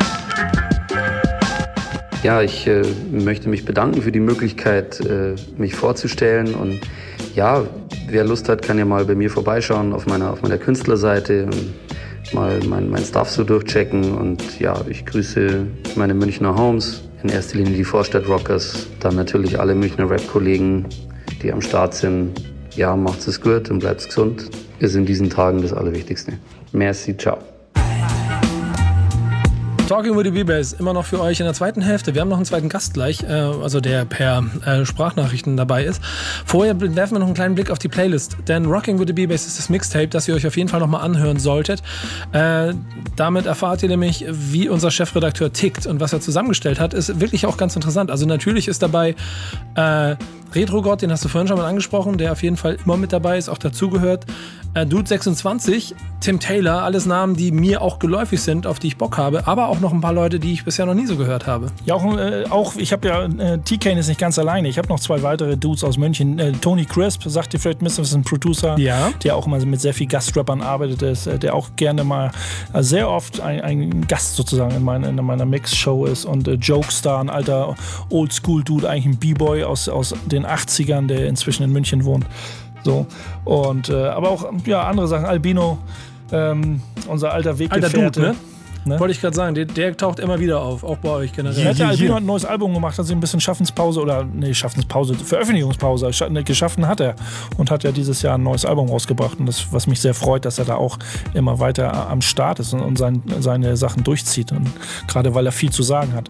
Ja, ich möchte mich bedanken für die Möglichkeit, mich vorzustellen. Und ja, wer Lust hat, kann ja mal bei mir vorbeischauen auf meiner Künstlerseite und mal mein Stuff so durchchecken. Und ja, ich grüße meine Münchner Homes, in erster Linie die Vorstadt-Rockers, dann natürlich alle Münchner Rap-Kollegen, die am Start sind. Ja, macht's es gut und bleibt's gesund. Ist in diesen Tagen das Allerwichtigste. Merci, ciao. Talking with the B-Bass immer noch für euch in der zweiten Hälfte. Wir haben noch einen zweiten Gast gleich, also der per Sprachnachrichten dabei ist. Vorher werfen wir noch einen kleinen Blick auf die Playlist, denn Rocking with the B-Bass ist das Mixtape, das ihr euch auf jeden Fall nochmal anhören solltet. Damit erfahrt ihr nämlich, wie unser Chefredakteur tickt und was er zusammengestellt hat, ist wirklich auch ganz interessant. Also natürlich ist dabei Retrogott, den hast du vorhin schon mal angesprochen, der auf jeden Fall immer mit dabei ist, auch dazugehört. Dude26, Tim Taylor, alles Namen, die mir auch geläufig sind, auf die ich Bock habe, aber auch noch ein paar Leute, die ich bisher noch nie so gehört habe. Ja, auch ich habe ja, T-Kane ist nicht ganz alleine, ich habe noch zwei weitere Dudes aus München. Tony Crisp, sagt ihr vielleicht, das ist ein Producer, der auch immer mit sehr viel Gastrappern arbeitet, der auch gerne mal sehr oft ein Gast sozusagen in meiner Mix-Show ist, und Jokestar, ein alter Oldschool-Dude, eigentlich ein B-Boy aus den 80ern, der inzwischen in München wohnt. So. Und aber auch andere Sachen. Albino, unser alter Weggefährte. Alter Dude, ne? Wollte ich gerade sagen, der taucht immer wieder auf, auch bei euch generell. Albino hat ein neues Album gemacht, hat sich ein bisschen Veröffentlichungspause geschaffen hat er. Und hat ja dieses Jahr ein neues Album rausgebracht. Und das, was mich sehr freut, dass er da auch immer weiter am Start ist und seine Sachen durchzieht. Und gerade weil er viel zu sagen hat.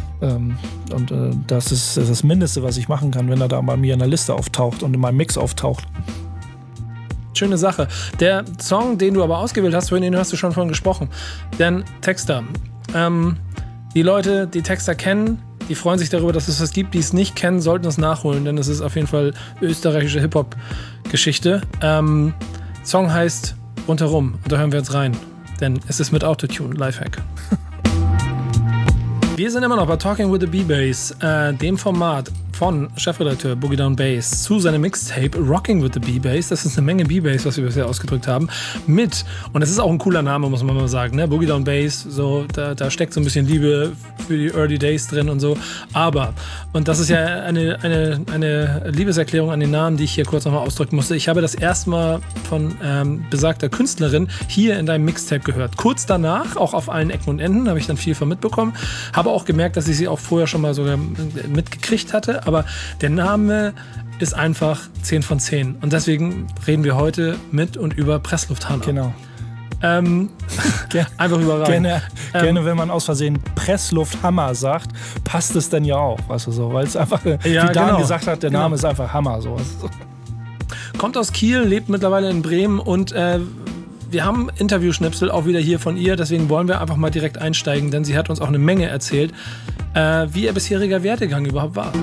Das ist das Mindeste, was ich machen kann, wenn er da bei mir in der Liste auftaucht und in meinem Mix auftaucht. Schöne Sache. Der Song, den du aber ausgewählt hast, den hast du schon vorhin gesprochen. Denn Texter. Die Leute, die Texter kennen, die freuen sich darüber, dass es was gibt. Die es nicht kennen, sollten es nachholen, denn es ist auf jeden Fall österreichische Hip-Hop-Geschichte. Song heißt Rundherum. Und da hören wir jetzt rein. Denn es ist mit Autotune, Lifehack. Wir sind immer noch bei Talking with the B-Bass, dem Format von Chefredakteur Boogie Down Bass zu seinem Mixtape Rocking with the B-Bass. Das ist eine Menge B-Bass, was wir bisher ausgedrückt haben. Und das ist auch ein cooler Name, muss man mal sagen, ne? Boogie Down Bass, so, da steckt so ein bisschen Liebe für die Early Days drin und so. Aber, und das ist ja eine Liebeserklärung an den Namen, die ich hier kurz nochmal ausdrücken musste. Ich habe das erste Mal von besagter Künstlerin hier in deinem Mixtape gehört. Kurz danach, auch auf allen Ecken und Enden, habe ich dann viel von mitbekommen. Habe auch gemerkt, dass ich sie auch vorher schon mal sogar mitgekriegt hatte. Aber der Name ist einfach 10 von 10. Und deswegen reden wir heute mit und über Presslufthammer. Genau. Einfach überragend. Gerne, wenn man aus Versehen Presslufthammer sagt, passt es dann ja auch, weißt du so, weil es einfach, wie Dan gesagt hat, der Name ist einfach Hammer. So. Kommt aus Kiel, lebt mittlerweile in Bremen und wir haben Interview-Schnipsel auch wieder hier von ihr, deswegen wollen wir einfach mal direkt einsteigen, denn sie hat uns auch eine Menge erzählt, wie ihr bisheriger Werdegang überhaupt war.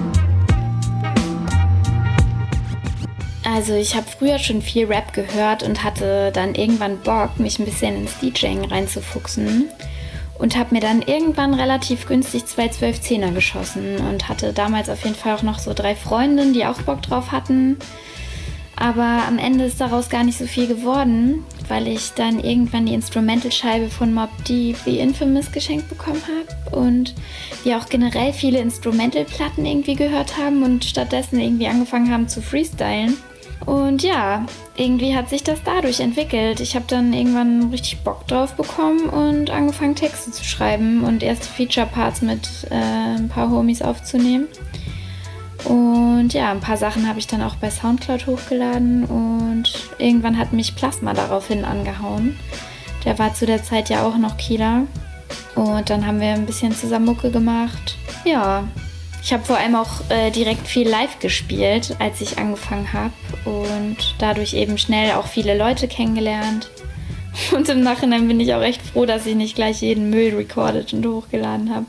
Also ich habe früher schon viel Rap gehört und hatte dann irgendwann Bock, mich ein bisschen ins DJing reinzufuchsen und habe mir dann irgendwann relativ günstig 2 12-10er geschossen und hatte damals auf jeden Fall auch noch so 3 Freundinnen, die auch Bock drauf hatten. Aber am Ende ist daraus gar nicht so viel geworden, weil ich dann irgendwann die Instrumental-Scheibe von Mobb Deep The Infamous geschenkt bekommen habe und wir auch generell viele Instrumental-Platten irgendwie gehört haben und stattdessen irgendwie angefangen haben zu freestylen. Und ja, irgendwie hat sich das dadurch entwickelt. Ich habe dann irgendwann richtig Bock drauf bekommen und angefangen Texte zu schreiben und erste Feature-Parts mit ein paar Homies aufzunehmen. Und ja, ein paar Sachen habe ich dann auch bei Soundcloud hochgeladen und irgendwann hat mich Plasma daraufhin angehauen. Der war zu der Zeit ja auch noch Kieler und dann haben wir ein bisschen zusammen Mucke gemacht. Ja, ich habe vor allem auch direkt viel live gespielt, als ich angefangen habe und dadurch eben schnell auch viele Leute kennengelernt. Und im Nachhinein bin ich auch echt froh, dass ich nicht gleich jeden Müll recorded und hochgeladen habe.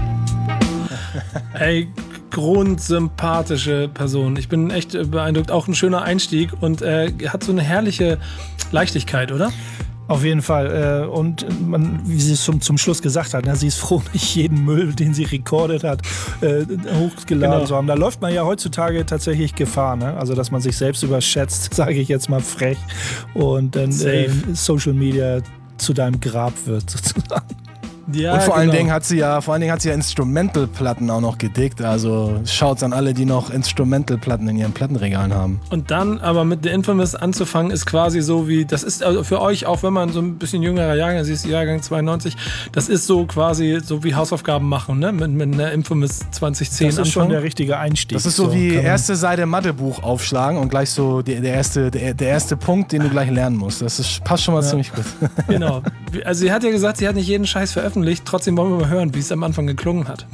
Ey, grundsympathische Person. Ich bin echt beeindruckt. Auch ein schöner Einstieg und hat so eine herrliche Leichtigkeit, oder? Auf jeden Fall. Und wie sie es zum Schluss gesagt hat, sie ist froh, nicht jeden Müll, den sie recorded hat, hochgeladen zu haben. Da läuft man ja heutzutage tatsächlich Gefahr, ne? Also, dass man sich selbst überschätzt, sage ich jetzt mal frech, und dann Social Media zu deinem Grab wird, sozusagen. Ja, und vor allen Dingen hat sie ja Instrumental-Platten auch noch gedickt. Also schaut's an alle, die noch Instrumental-Platten in ihren Plattenregalen haben. Und dann aber mit The Infamous anzufangen, ist quasi so wie, das ist also für euch, auch wenn man so ein bisschen jüngerer Jahrgang, sie ist Jahrgang 92, das ist so quasi so wie Hausaufgaben machen, ne? Mit einer Infamous 2010 Das ist schon der richtige Einstieg. Das ist so wie erste Seite Mathebuch aufschlagen und gleich so der erste Punkt, den du gleich lernen musst. Passt schon mal ziemlich gut. Genau. Also sie hat ja gesagt, sie hat nicht jeden Scheiß veröffentlicht. Trotzdem wollen wir mal hören, wie es am Anfang geklungen hat.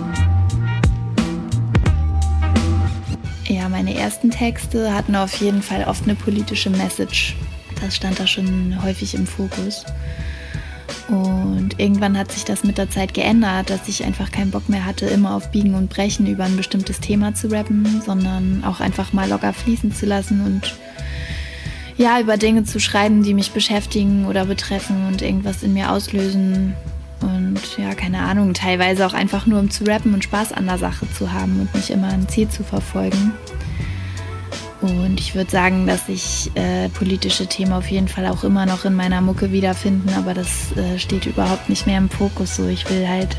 Ja, meine ersten Texte hatten auf jeden Fall oft eine politische Message. Das stand da schon häufig im Fokus. Und irgendwann hat sich das mit der Zeit geändert, dass ich einfach keinen Bock mehr hatte, immer auf Biegen und Brechen über ein bestimmtes Thema zu rappen, sondern auch einfach mal locker fließen zu lassen und ja, über Dinge zu schreiben, die mich beschäftigen oder betreffen und irgendwas in mir auslösen. Und ja, keine Ahnung, teilweise auch einfach nur um zu rappen und Spaß an der Sache zu haben und nicht immer ein Ziel zu verfolgen. Und ich würde sagen, dass sich politische Themen auf jeden Fall auch immer noch in meiner Mucke wiederfinden, aber das steht überhaupt nicht mehr im Fokus. So, ich will halt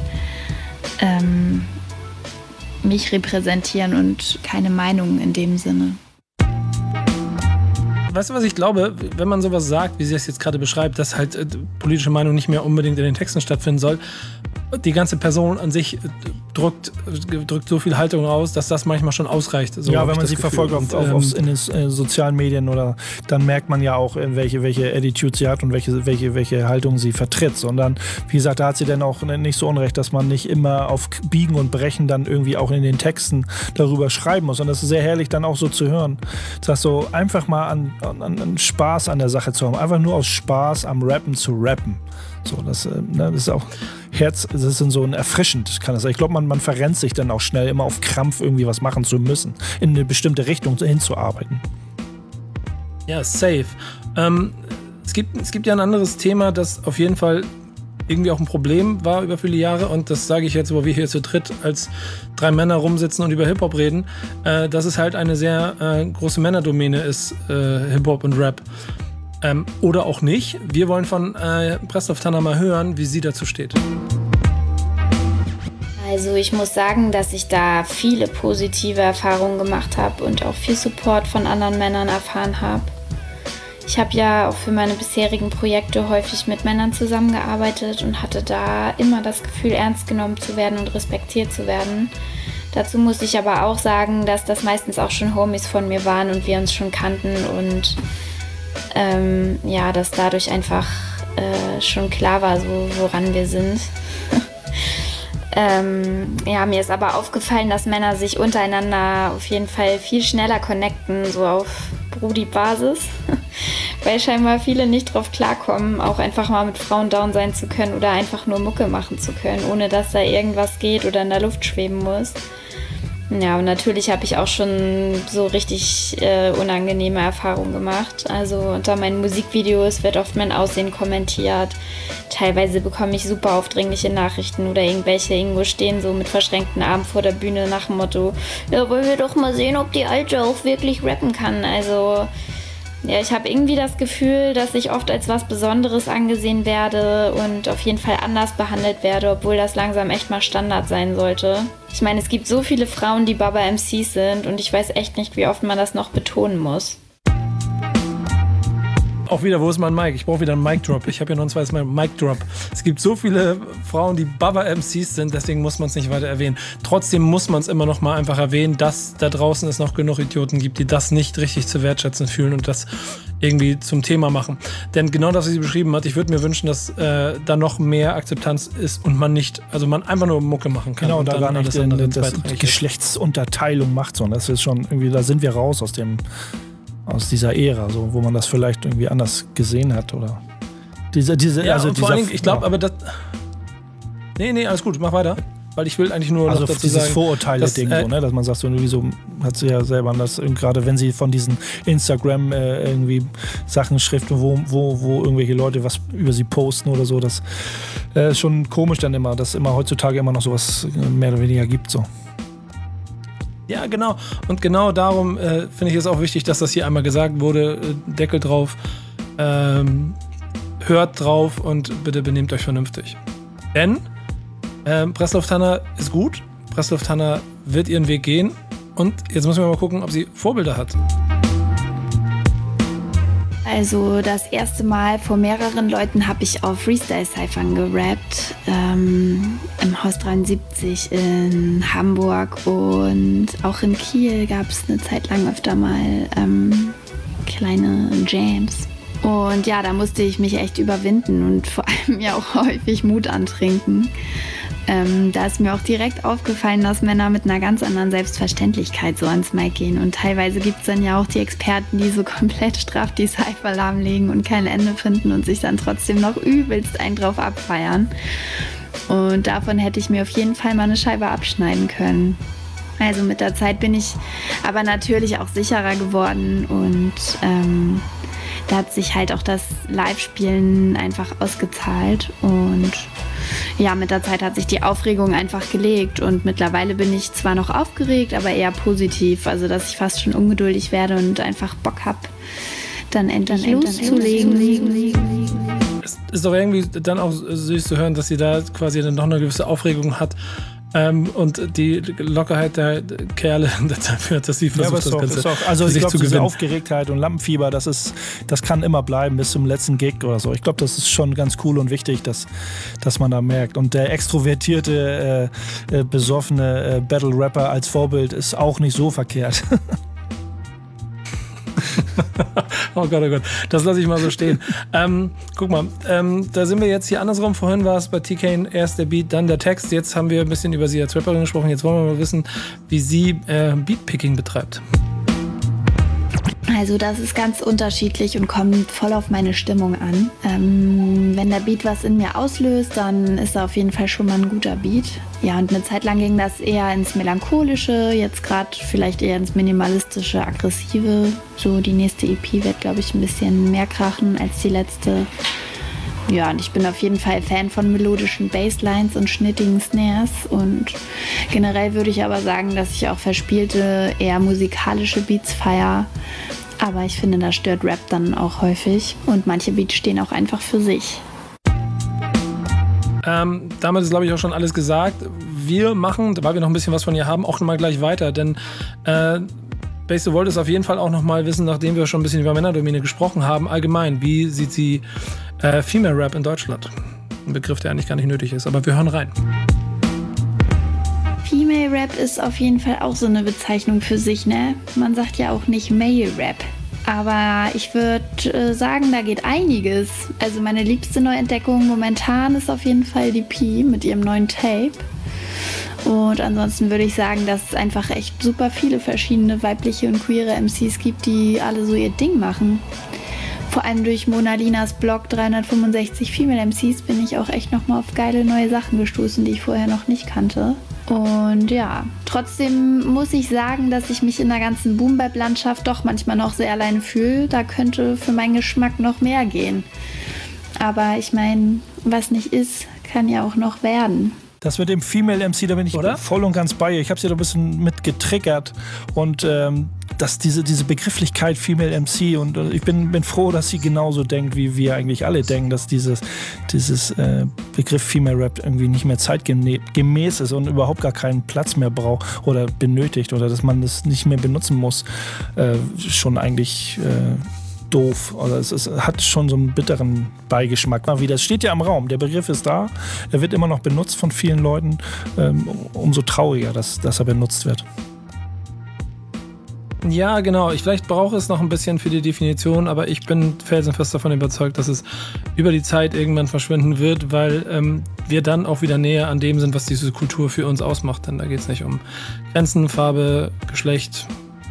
mich repräsentieren und keine Meinung in dem Sinne. Weißt du, was ich glaube, wenn man sowas sagt, wie sie es jetzt gerade beschreibt, dass halt politische Meinung nicht mehr unbedingt in den Texten stattfinden soll, die ganze Person an sich drückt so viel Haltung aus, dass das manchmal schon ausreicht. So ja, wenn man sie verfolgt in den sozialen Medien, oder dann merkt man ja auch, welche Attitude sie hat und welche Haltung sie vertritt. Sondern, wie gesagt, da hat sie dann auch nicht so unrecht, dass man nicht immer auf Biegen und Brechen dann irgendwie auch in den Texten darüber schreiben muss. Und das ist sehr herrlich dann auch so zu hören. Das heißt so, einfach mal an Spaß an der Sache zu haben. Einfach nur aus Spaß am Rappen zu rappen. So, das ist auch das ist so ein erfrischend, kann das sein. Ich glaube, man verrennt sich dann auch schnell immer auf Krampf, irgendwie was machen zu müssen, in eine bestimmte Richtung hinzuarbeiten. Ja, safe. Es gibt ja ein anderes Thema, das auf jeden Fall irgendwie auch ein Problem war über viele Jahre. Und das sage ich jetzt, wo wir hier zu dritt als 3 Männer rumsitzen und über Hip-Hop reden, dass es halt eine sehr große Männerdomäne ist, Hip-Hop und Rap. Oder auch nicht. Wir wollen von Preslov Tanner mal hören, wie sie dazu steht. Also ich muss sagen, dass ich da viele positive Erfahrungen gemacht habe und auch viel Support von anderen Männern erfahren habe. Ich habe ja auch für meine bisherigen Projekte häufig mit Männern zusammengearbeitet und hatte da immer das Gefühl, ernst genommen zu werden und respektiert zu werden. Dazu muss ich aber auch sagen, dass das meistens auch schon Homies von mir waren und wir uns schon kannten und dass dadurch einfach schon klar war, so woran wir sind. Mir ist aber aufgefallen, dass Männer sich untereinander auf jeden Fall viel schneller connecten, so auf Brudi-Basis, weil scheinbar viele nicht drauf klarkommen, auch einfach mal mit Frauen down sein zu können oder einfach nur Mucke machen zu können, ohne dass da irgendwas geht oder in der Luft schweben muss. Ja, und natürlich habe ich auch schon so richtig unangenehme Erfahrungen gemacht. Also unter meinen Musikvideos wird oft mein Aussehen kommentiert. Teilweise bekomme ich super aufdringliche Nachrichten oder irgendwelche irgendwo stehen so mit verschränkten Armen vor der Bühne nach dem Motto, ja, wollen wir doch mal sehen, ob die Alte auch wirklich rappen kann. Also ja, ich habe irgendwie das Gefühl, dass ich oft als was Besonderes angesehen werde und auf jeden Fall anders behandelt werde, obwohl das langsam echt mal Standard sein sollte. Ich meine, es gibt so viele Frauen, die Baba MCs sind und ich weiß echt nicht, wie oft man das noch betonen muss. Auch wieder, wo ist mein Mic? Ich brauche wieder einen Mic-Drop. Ich habe ja noch ein zweites Mal Mic-Drop. Es gibt so viele Frauen, die Baba-MCs sind, deswegen muss man es nicht weiter erwähnen. Trotzdem muss man es immer noch mal einfach erwähnen, dass da draußen es noch genug Idioten gibt, die das nicht richtig zu wertschätzen fühlen und das irgendwie zum Thema machen. Denn genau das, was sie beschrieben hat, ich würde mir wünschen, dass da noch mehr Akzeptanz ist und man einfach nur Mucke machen kann. Genau, und da gar nicht die Geschlechtsunterteilung macht, sondern das ist schon irgendwie, da sind wir raus aus dieser Ära, so, wo man das vielleicht irgendwie anders gesehen hat, oder? Vor allen Dingen, ich glaube, aber das... Nee, alles gut, mach weiter. Weil ich will eigentlich nur noch dazu dieses sagen... Vorurteile-Ding, so, ne? Dass man sagt, so irgendwie so, hat sie ja selber, das, gerade wenn sie von diesen Instagram irgendwie Sachen schriften, wo irgendwelche Leute was über sie posten oder so, das ist schon komisch dann immer, dass immer heutzutage immer noch sowas mehr oder weniger gibt, so. Ja, genau. Und genau darum finde ich es auch wichtig, dass das hier einmal gesagt wurde. Deckel drauf, hört drauf und bitte benehmt euch vernünftig. Denn Preslov Tanner ist gut. Preslov Tanner wird ihren Weg gehen. Und jetzt müssen wir mal gucken, ob sie Vorbilder hat. Also das erste Mal vor mehreren Leuten habe ich auf Freestyle-Cyphern gerappt, im Haus 73 in Hamburg und auch in Kiel gab es eine Zeit lang öfter mal kleine Jams. Und ja, da musste ich mich echt überwinden und vor allem ja auch häufig Mut antrinken. Da ist mir auch direkt aufgefallen, dass Männer mit einer ganz anderen Selbstverständlichkeit so ans Mic gehen. Und teilweise gibt es dann ja auch die Experten, die so komplett straff die Cypher lahmlegen und kein Ende finden und sich dann trotzdem noch übelst einen drauf abfeiern. Und davon hätte ich mir auf jeden Fall mal eine Scheibe abschneiden können. Also mit der Zeit bin ich aber natürlich auch sicherer geworden und da hat sich halt auch das Live-Spielen einfach ausgezahlt und ja, mit der Zeit hat sich die Aufregung einfach gelegt und mittlerweile bin ich zwar noch aufgeregt, aber eher positiv, also dass ich fast schon ungeduldig werde und einfach Bock habe, dann endlich loszulegen. Es ist doch irgendwie dann auch süß zu hören, dass sie da quasi dann noch eine gewisse Aufregung hat. Und die Lockerheit der Kerle dafür, dass sie versucht, das Ganze also ich glaube, diese Aufgeregtheit und Lampenfieber, das kann immer bleiben bis zum letzten Gig oder so. Ich glaube, das ist schon ganz cool und wichtig, dass man da merkt. Und der extrovertierte, besoffene Battle-Rapper als Vorbild ist auch nicht so verkehrt. Oh Gott, das lasse ich mal so stehen. Guck mal, da sind wir jetzt hier andersrum. Vorhin war es bei T-Kane erst der Beat, dann der Text. Jetzt haben wir ein bisschen über sie als Rapperin gesprochen. Jetzt wollen wir mal wissen, wie sie Beatpicking betreibt. Also das ist ganz unterschiedlich und kommt voll auf meine Stimmung an. Wenn der Beat was in mir auslöst, dann ist er auf jeden Fall schon mal ein guter Beat. Ja, und eine Zeit lang ging das eher ins Melancholische, jetzt gerade vielleicht eher ins Minimalistische, Aggressive. So die nächste EP wird, glaube ich, ein bisschen mehr krachen als die letzte. Ja, und ich bin auf jeden Fall Fan von melodischen Basslines und schnittigen Snares. Und generell würde ich aber sagen, dass ich auch verspielte, eher musikalische Beats feiere. Aber ich finde, da stört Rap dann auch häufig. Und manche Beats stehen auch einfach für sich. Damit ist, glaube ich, auch schon alles gesagt. Wir machen, weil wir noch ein bisschen was von ihr haben, auch mal gleich weiter. Denn Bass, du wolltest auf jeden Fall auch noch mal wissen, nachdem wir schon ein bisschen über Männerdomäne gesprochen haben, allgemein, wie sieht sie Female Rap in Deutschland? Ein Begriff, der eigentlich gar nicht nötig ist, aber wir hören rein. Female Rap ist auf jeden Fall auch so eine Bezeichnung für sich, ne? Man sagt ja auch nicht Male Rap. Aber ich würde sagen, da geht einiges. Also meine liebste Neuentdeckung momentan ist auf jeden Fall die P mit ihrem neuen Tape. Und ansonsten würde ich sagen, dass es einfach echt super viele verschiedene weibliche und queere MCs gibt, die alle so ihr Ding machen. Vor allem durch Mona Linas Blog 365 Female MCs bin ich auch echt nochmal auf geile neue Sachen gestoßen, die ich vorher noch nicht kannte. Und ja, trotzdem muss ich sagen, dass ich mich in der ganzen Boom-Bap-Landschaft doch manchmal noch sehr alleine fühle. Da könnte für meinen Geschmack noch mehr gehen. Aber ich meine, was nicht ist, kann ja auch noch werden. Das mit dem Female MC, da bin ich voll und ganz bei ihr. Ich habe sie da ein bisschen mit getriggert und dass diese Begrifflichkeit Female MC und ich bin froh, dass sie genauso denkt, wie wir eigentlich alle denken, dass dieses Begriff Female Rap irgendwie nicht mehr zeitgemäß ist und überhaupt gar keinen Platz mehr braucht oder benötigt oder dass man das nicht mehr benutzen muss. Schon eigentlich doof. Oder es hat schon so einen bitteren Beigeschmack. Mal wieder, es steht ja im Raum, der Begriff ist da, er wird immer noch benutzt von vielen Leuten. Umso trauriger, dass er benutzt wird. Ja, genau. Vielleicht brauche es noch ein bisschen für die Definition, aber ich bin felsenfest davon überzeugt, dass es über die Zeit irgendwann verschwinden wird, weil wir dann auch wieder näher an dem sind, was diese Kultur für uns ausmacht. Denn da geht es nicht um Grenzen, Farbe, Geschlecht,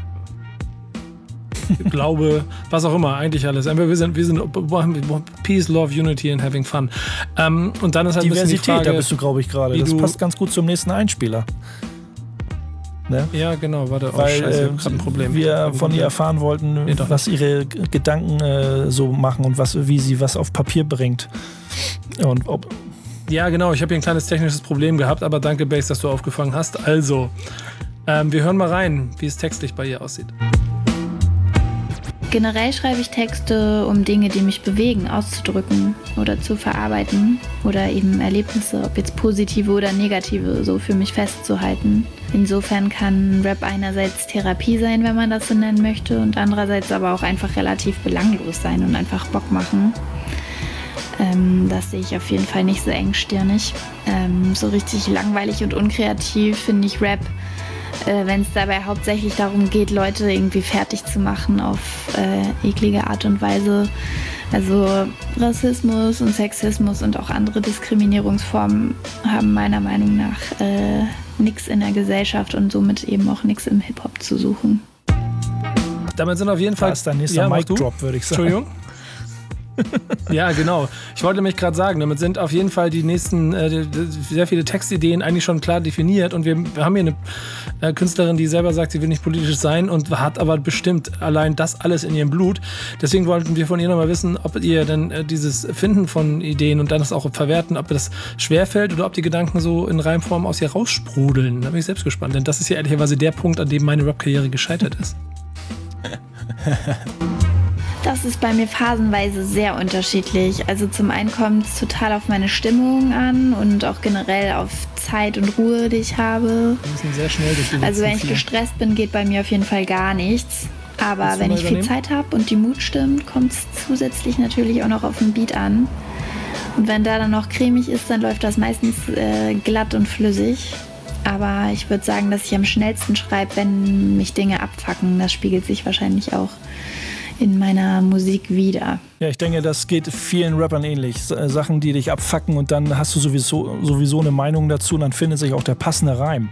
Glaube, was auch immer, eigentlich alles. Wir sind Peace, Love, Unity and Having Fun. Und dann ist halt Diversität, ein bisschen die Frage, da bist du, glaube ich, gerade. Das passt ganz gut zum nächsten Einspieler. Ne? Ja, genau, warte. Weil gerade ein Problem. Wir von ihr erfahren wollten, was ihre Gedanken so machen und wie sie was auf Papier bringt. Und ja, genau, ich habe hier ein kleines technisches Problem gehabt, aber danke, Bass, dass du aufgefangen hast. Also, wir hören mal rein, wie es textlich bei ihr aussieht. Generell schreibe ich Texte, um Dinge, die mich bewegen, auszudrücken oder zu verarbeiten oder eben Erlebnisse, ob jetzt positive oder negative, so für mich festzuhalten. Insofern kann Rap einerseits Therapie sein, wenn man das so nennen möchte, und andererseits aber auch einfach relativ belanglos sein und einfach Bock machen. Das sehe ich auf jeden Fall nicht so engstirnig. So richtig langweilig und unkreativ finde ich Rap, wenn es dabei hauptsächlich darum geht, Leute irgendwie fertig zu machen auf eklige Art und Weise. Also Rassismus und Sexismus und auch andere Diskriminierungsformen haben meiner Meinung nach nichts in der Gesellschaft und somit eben auch nichts im Hip-Hop zu suchen. Damit sind auf jeden Fall... Das ist dein nächster Mic-Drop, würde ich sagen. Entschuldigung? Ja, genau. Ich wollte nämlich gerade sagen, damit sind auf jeden Fall die nächsten sehr viele Textideen eigentlich schon klar definiert und wir haben hier eine Künstlerin, die selber sagt, sie will nicht politisch sein und hat aber bestimmt allein das alles in ihrem Blut. Deswegen wollten wir von ihr nochmal wissen, ob ihr denn dieses Finden von Ideen und dann das auch verwerten, ob das schwerfällt oder ob die Gedanken so in Reimform aus ihr raussprudeln. Da bin ich selbst gespannt, denn das ist ja ehrlicherweise der Punkt, an dem meine Rap-Karriere gescheitert ist. Das ist bei mir phasenweise sehr unterschiedlich. Also zum einen kommt es total auf meine Stimmung an und auch generell auf Zeit und Ruhe, die ich habe. Wir müssen sehr schnell durch die Also wenn ich gestresst bin, geht bei mir auf jeden Fall gar nichts. Aber wenn ich viel Zeit habe und die Mut stimmt, kommt es zusätzlich natürlich auch noch auf den Beat an. Und wenn da dann noch cremig ist, dann läuft das meistens glatt und flüssig. Aber ich würde sagen, dass ich am schnellsten schreibe, wenn mich Dinge abfacken. Das spiegelt sich wahrscheinlich auch in meiner Musik wieder. Ja, ich denke, das geht vielen Rappern ähnlich. Sachen, die dich abfacken und dann hast du sowieso eine Meinung dazu und dann findet sich auch der passende Reim.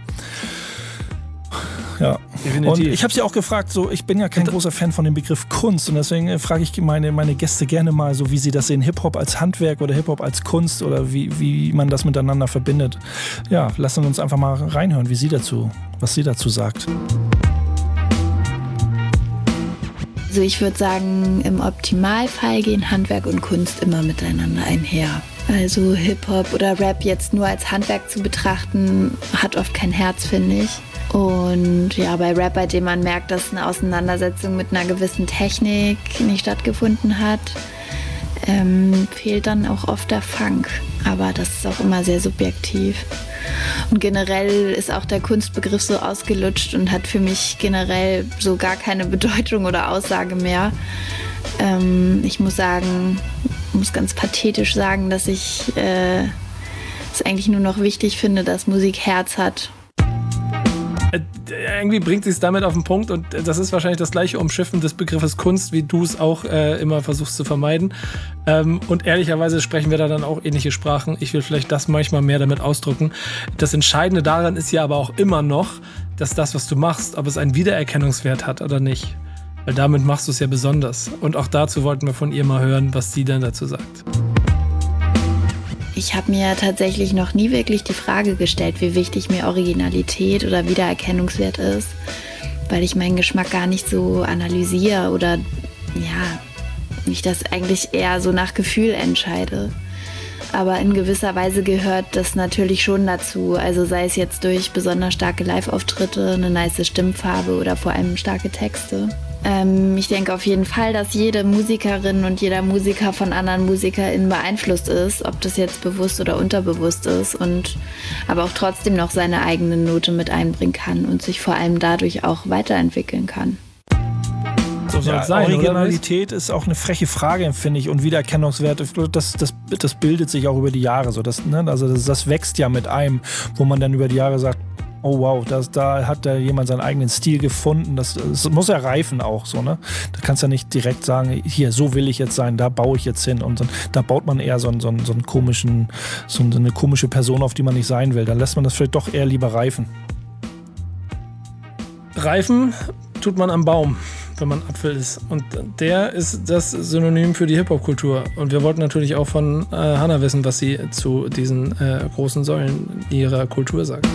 Ja. Definitiv. Und ich habe sie auch gefragt, so, ich bin ja kein großer Fan von dem Begriff Kunst und deswegen frage ich meine Gäste gerne mal, so wie sie das sehen, Hip-Hop als Handwerk oder Hip-Hop als Kunst oder wie man das miteinander verbindet. Ja, lassen wir uns einfach mal reinhören, was sie dazu sagt. Also ich würde sagen, im Optimalfall gehen Handwerk und Kunst immer miteinander einher. Also Hip-Hop oder Rap jetzt nur als Handwerk zu betrachten, hat oft kein Herz, finde ich. Und ja, bei Rap, bei dem man merkt, dass eine Auseinandersetzung mit einer gewissen Technik nicht stattgefunden hat, fehlt dann auch oft der Funk. Aber das ist auch immer sehr subjektiv. Und generell ist auch der Kunstbegriff so ausgelutscht und hat für mich generell so gar keine Bedeutung oder Aussage mehr. Ich muss ganz pathetisch sagen, dass ich es eigentlich nur noch wichtig finde, dass Musik Herz hat. Irgendwie bringt sie es damit auf den Punkt und das ist wahrscheinlich das gleiche Umschiffen des Begriffes Kunst, wie du es auch immer versuchst zu vermeiden. Und ehrlicherweise sprechen wir da dann auch ähnliche Sprachen. Ich will vielleicht das manchmal mehr damit ausdrücken. Das Entscheidende daran ist ja aber auch immer noch, dass das, was du machst, ob es einen Wiedererkennungswert hat oder nicht. Weil damit machst du es ja besonders. Und auch dazu wollten wir von ihr mal hören, was sie dann dazu sagt. Ich habe mir tatsächlich noch nie wirklich die Frage gestellt, wie wichtig mir Originalität oder Wiedererkennungswert ist, weil ich meinen Geschmack gar nicht so analysiere oder ich das eigentlich eher so nach Gefühl entscheide. Aber in gewisser Weise gehört das natürlich schon dazu, also sei es jetzt durch besonders starke Live-Auftritte, eine nice Stimmfarbe oder vor allem starke Texte. Ich denke auf jeden Fall, dass jede Musikerin und jeder Musiker von anderen MusikerInnen beeinflusst ist, ob das jetzt bewusst oder unterbewusst ist, und aber auch trotzdem noch seine eigene Note mit einbringen kann und sich vor allem dadurch auch weiterentwickeln kann. So soll es sein, Originalität ist auch eine freche Frage, finde ich, und Wiedererkennungswert, das bildet sich auch über die Jahre. So, das wächst ja mit einem, wo man dann über die Jahre sagt, oh wow, da hat da jemand seinen eigenen Stil gefunden. Das muss ja reifen auch so, ne? Da kannst du ja nicht direkt sagen, hier, so will ich jetzt sein, da baue ich jetzt hin. Und da baut man eher so eine komische Person, auf die man nicht sein will. Dann lässt man das vielleicht doch eher lieber reifen. Reifen tut man am Baum, wenn man Apfel ist. Und der ist das Synonym für die Hip-Hop-Kultur. Und wir wollten natürlich auch von Hannah wissen, was sie zu diesen großen Säulen ihrer Kultur sagt.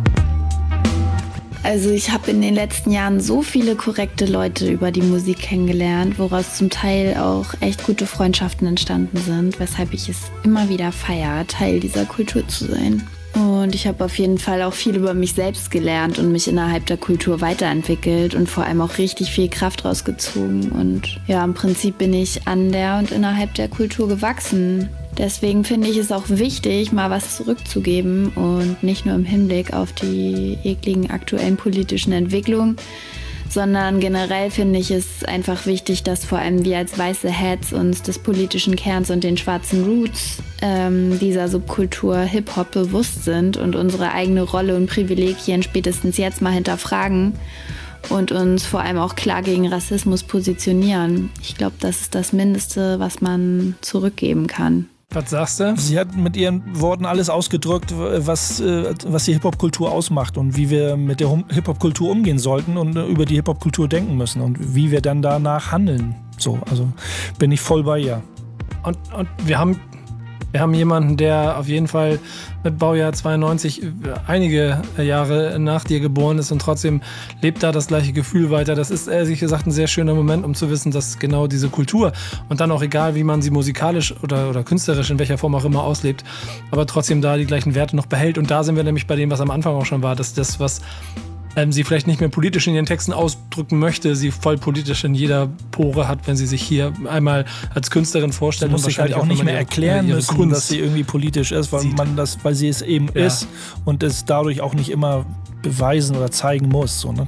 Also ich habe in den letzten Jahren so viele korrekte Leute über die Musik kennengelernt, woraus zum Teil auch echt gute Freundschaften entstanden sind, weshalb ich es immer wieder feiere, Teil dieser Kultur zu sein. Und ich habe auf jeden Fall auch viel über mich selbst gelernt und mich innerhalb der Kultur weiterentwickelt und vor allem auch richtig viel Kraft rausgezogen. Und ja, im Prinzip bin ich an der und innerhalb der Kultur gewachsen. Deswegen finde ich es auch wichtig, mal was zurückzugeben und nicht nur im Hinblick auf die ekligen aktuellen politischen Entwicklungen, sondern generell finde ich es einfach wichtig, dass vor allem wir als weiße Heads uns des politischen Kerns und den schwarzen Roots dieser Subkultur Hip-Hop bewusst sind und unsere eigene Rolle und Privilegien spätestens jetzt mal hinterfragen und uns vor allem auch klar gegen Rassismus positionieren. Ich glaube, das ist das Mindeste, was man zurückgeben kann. Was sagst du? Sie hat mit ihren Worten alles ausgedrückt, was die Hip-Hop-Kultur ausmacht und wie wir mit der Hip-Hop-Kultur umgehen sollten und über die Hip-Hop-Kultur denken müssen und wie wir dann danach handeln. So, also bin ich voll bei ihr. Und wir haben jemanden, der auf jeden Fall mit Baujahr 92 einige Jahre nach dir geboren ist und trotzdem lebt da das gleiche Gefühl weiter. Das ist ehrlich gesagt ein sehr schöner Moment, um zu wissen, dass genau diese Kultur und dann auch egal, wie man sie musikalisch oder künstlerisch in welcher Form auch immer auslebt, aber trotzdem da die gleichen Werte noch behält. Und da sind wir nämlich bei dem, was am Anfang auch schon war, dass das, was sie vielleicht nicht mehr politisch in ihren Texten ausdrücken möchte, sie voll politisch in jeder Pore hat, wenn sie sich hier einmal als Künstlerin vorstellt. Sie muss sich halt auch nicht mehr erklären müssen, Kunst, dass sie irgendwie politisch ist, weil sie es eben ist und es dadurch auch nicht immer beweisen oder zeigen muss. So, ne?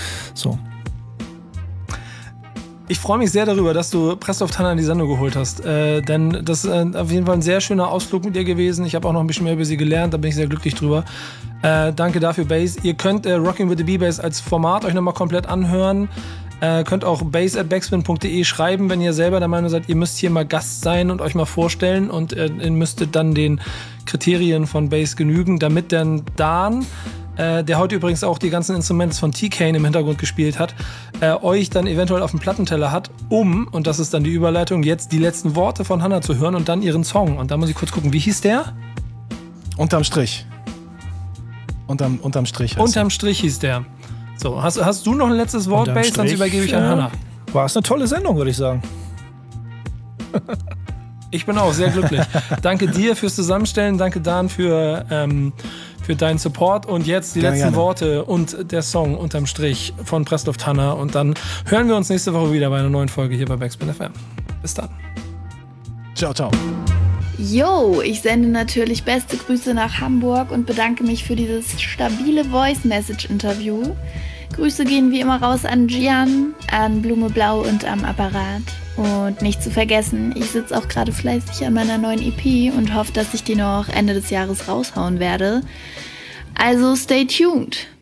Ich freue mich sehr darüber, dass du Pressluft Hannah in die Sendung geholt hast, denn das ist auf jeden Fall ein sehr schöner Ausflug mit ihr gewesen. Ich habe auch noch ein bisschen mehr über sie gelernt, da bin ich sehr glücklich drüber. Danke dafür, Bass. Ihr könnt Rocking with the B-Bass als Format euch nochmal komplett anhören. Könnt auch bass@backspin.de schreiben, wenn ihr selber der Meinung seid, ihr müsst hier mal Gast sein und euch mal vorstellen und ihr müsstet dann den Kriterien von Bass genügen, damit dann Dan, der heute übrigens auch die ganzen Instrumente von T-Kane im Hintergrund gespielt hat, euch dann eventuell auf dem Plattenteller hat, und das ist dann die Überleitung, jetzt die letzten Worte von Hannah zu hören und dann ihren Song. Und da muss ich kurz gucken, wie hieß der? Unterm Strich. Unterm Strich. Unterm Strich hieß der. So, hast du noch ein letztes Wort, Bass? Sonst übergebe ich an Hannah. War es eine tolle Sendung, würde ich sagen. Ich bin auch sehr glücklich. Danke dir fürs Zusammenstellen, danke Dan für deinen Support und jetzt die letzten Worte und der Song unterm Strich von Pressluft Hanna und dann hören wir uns nächste Woche wieder bei einer neuen Folge hier bei Backspin FM. Bis dann. Ciao, ciao. Yo, ich sende natürlich beste Grüße nach Hamburg und bedanke mich für dieses stabile Voice-Message-Interview. Grüße gehen wie immer raus an Gian, an Blume Blau und am Apparat. Und nicht zu vergessen, ich sitze auch gerade fleißig an meiner neuen EP und hoffe, dass ich die noch Ende des Jahres raushauen werde. Also stay tuned.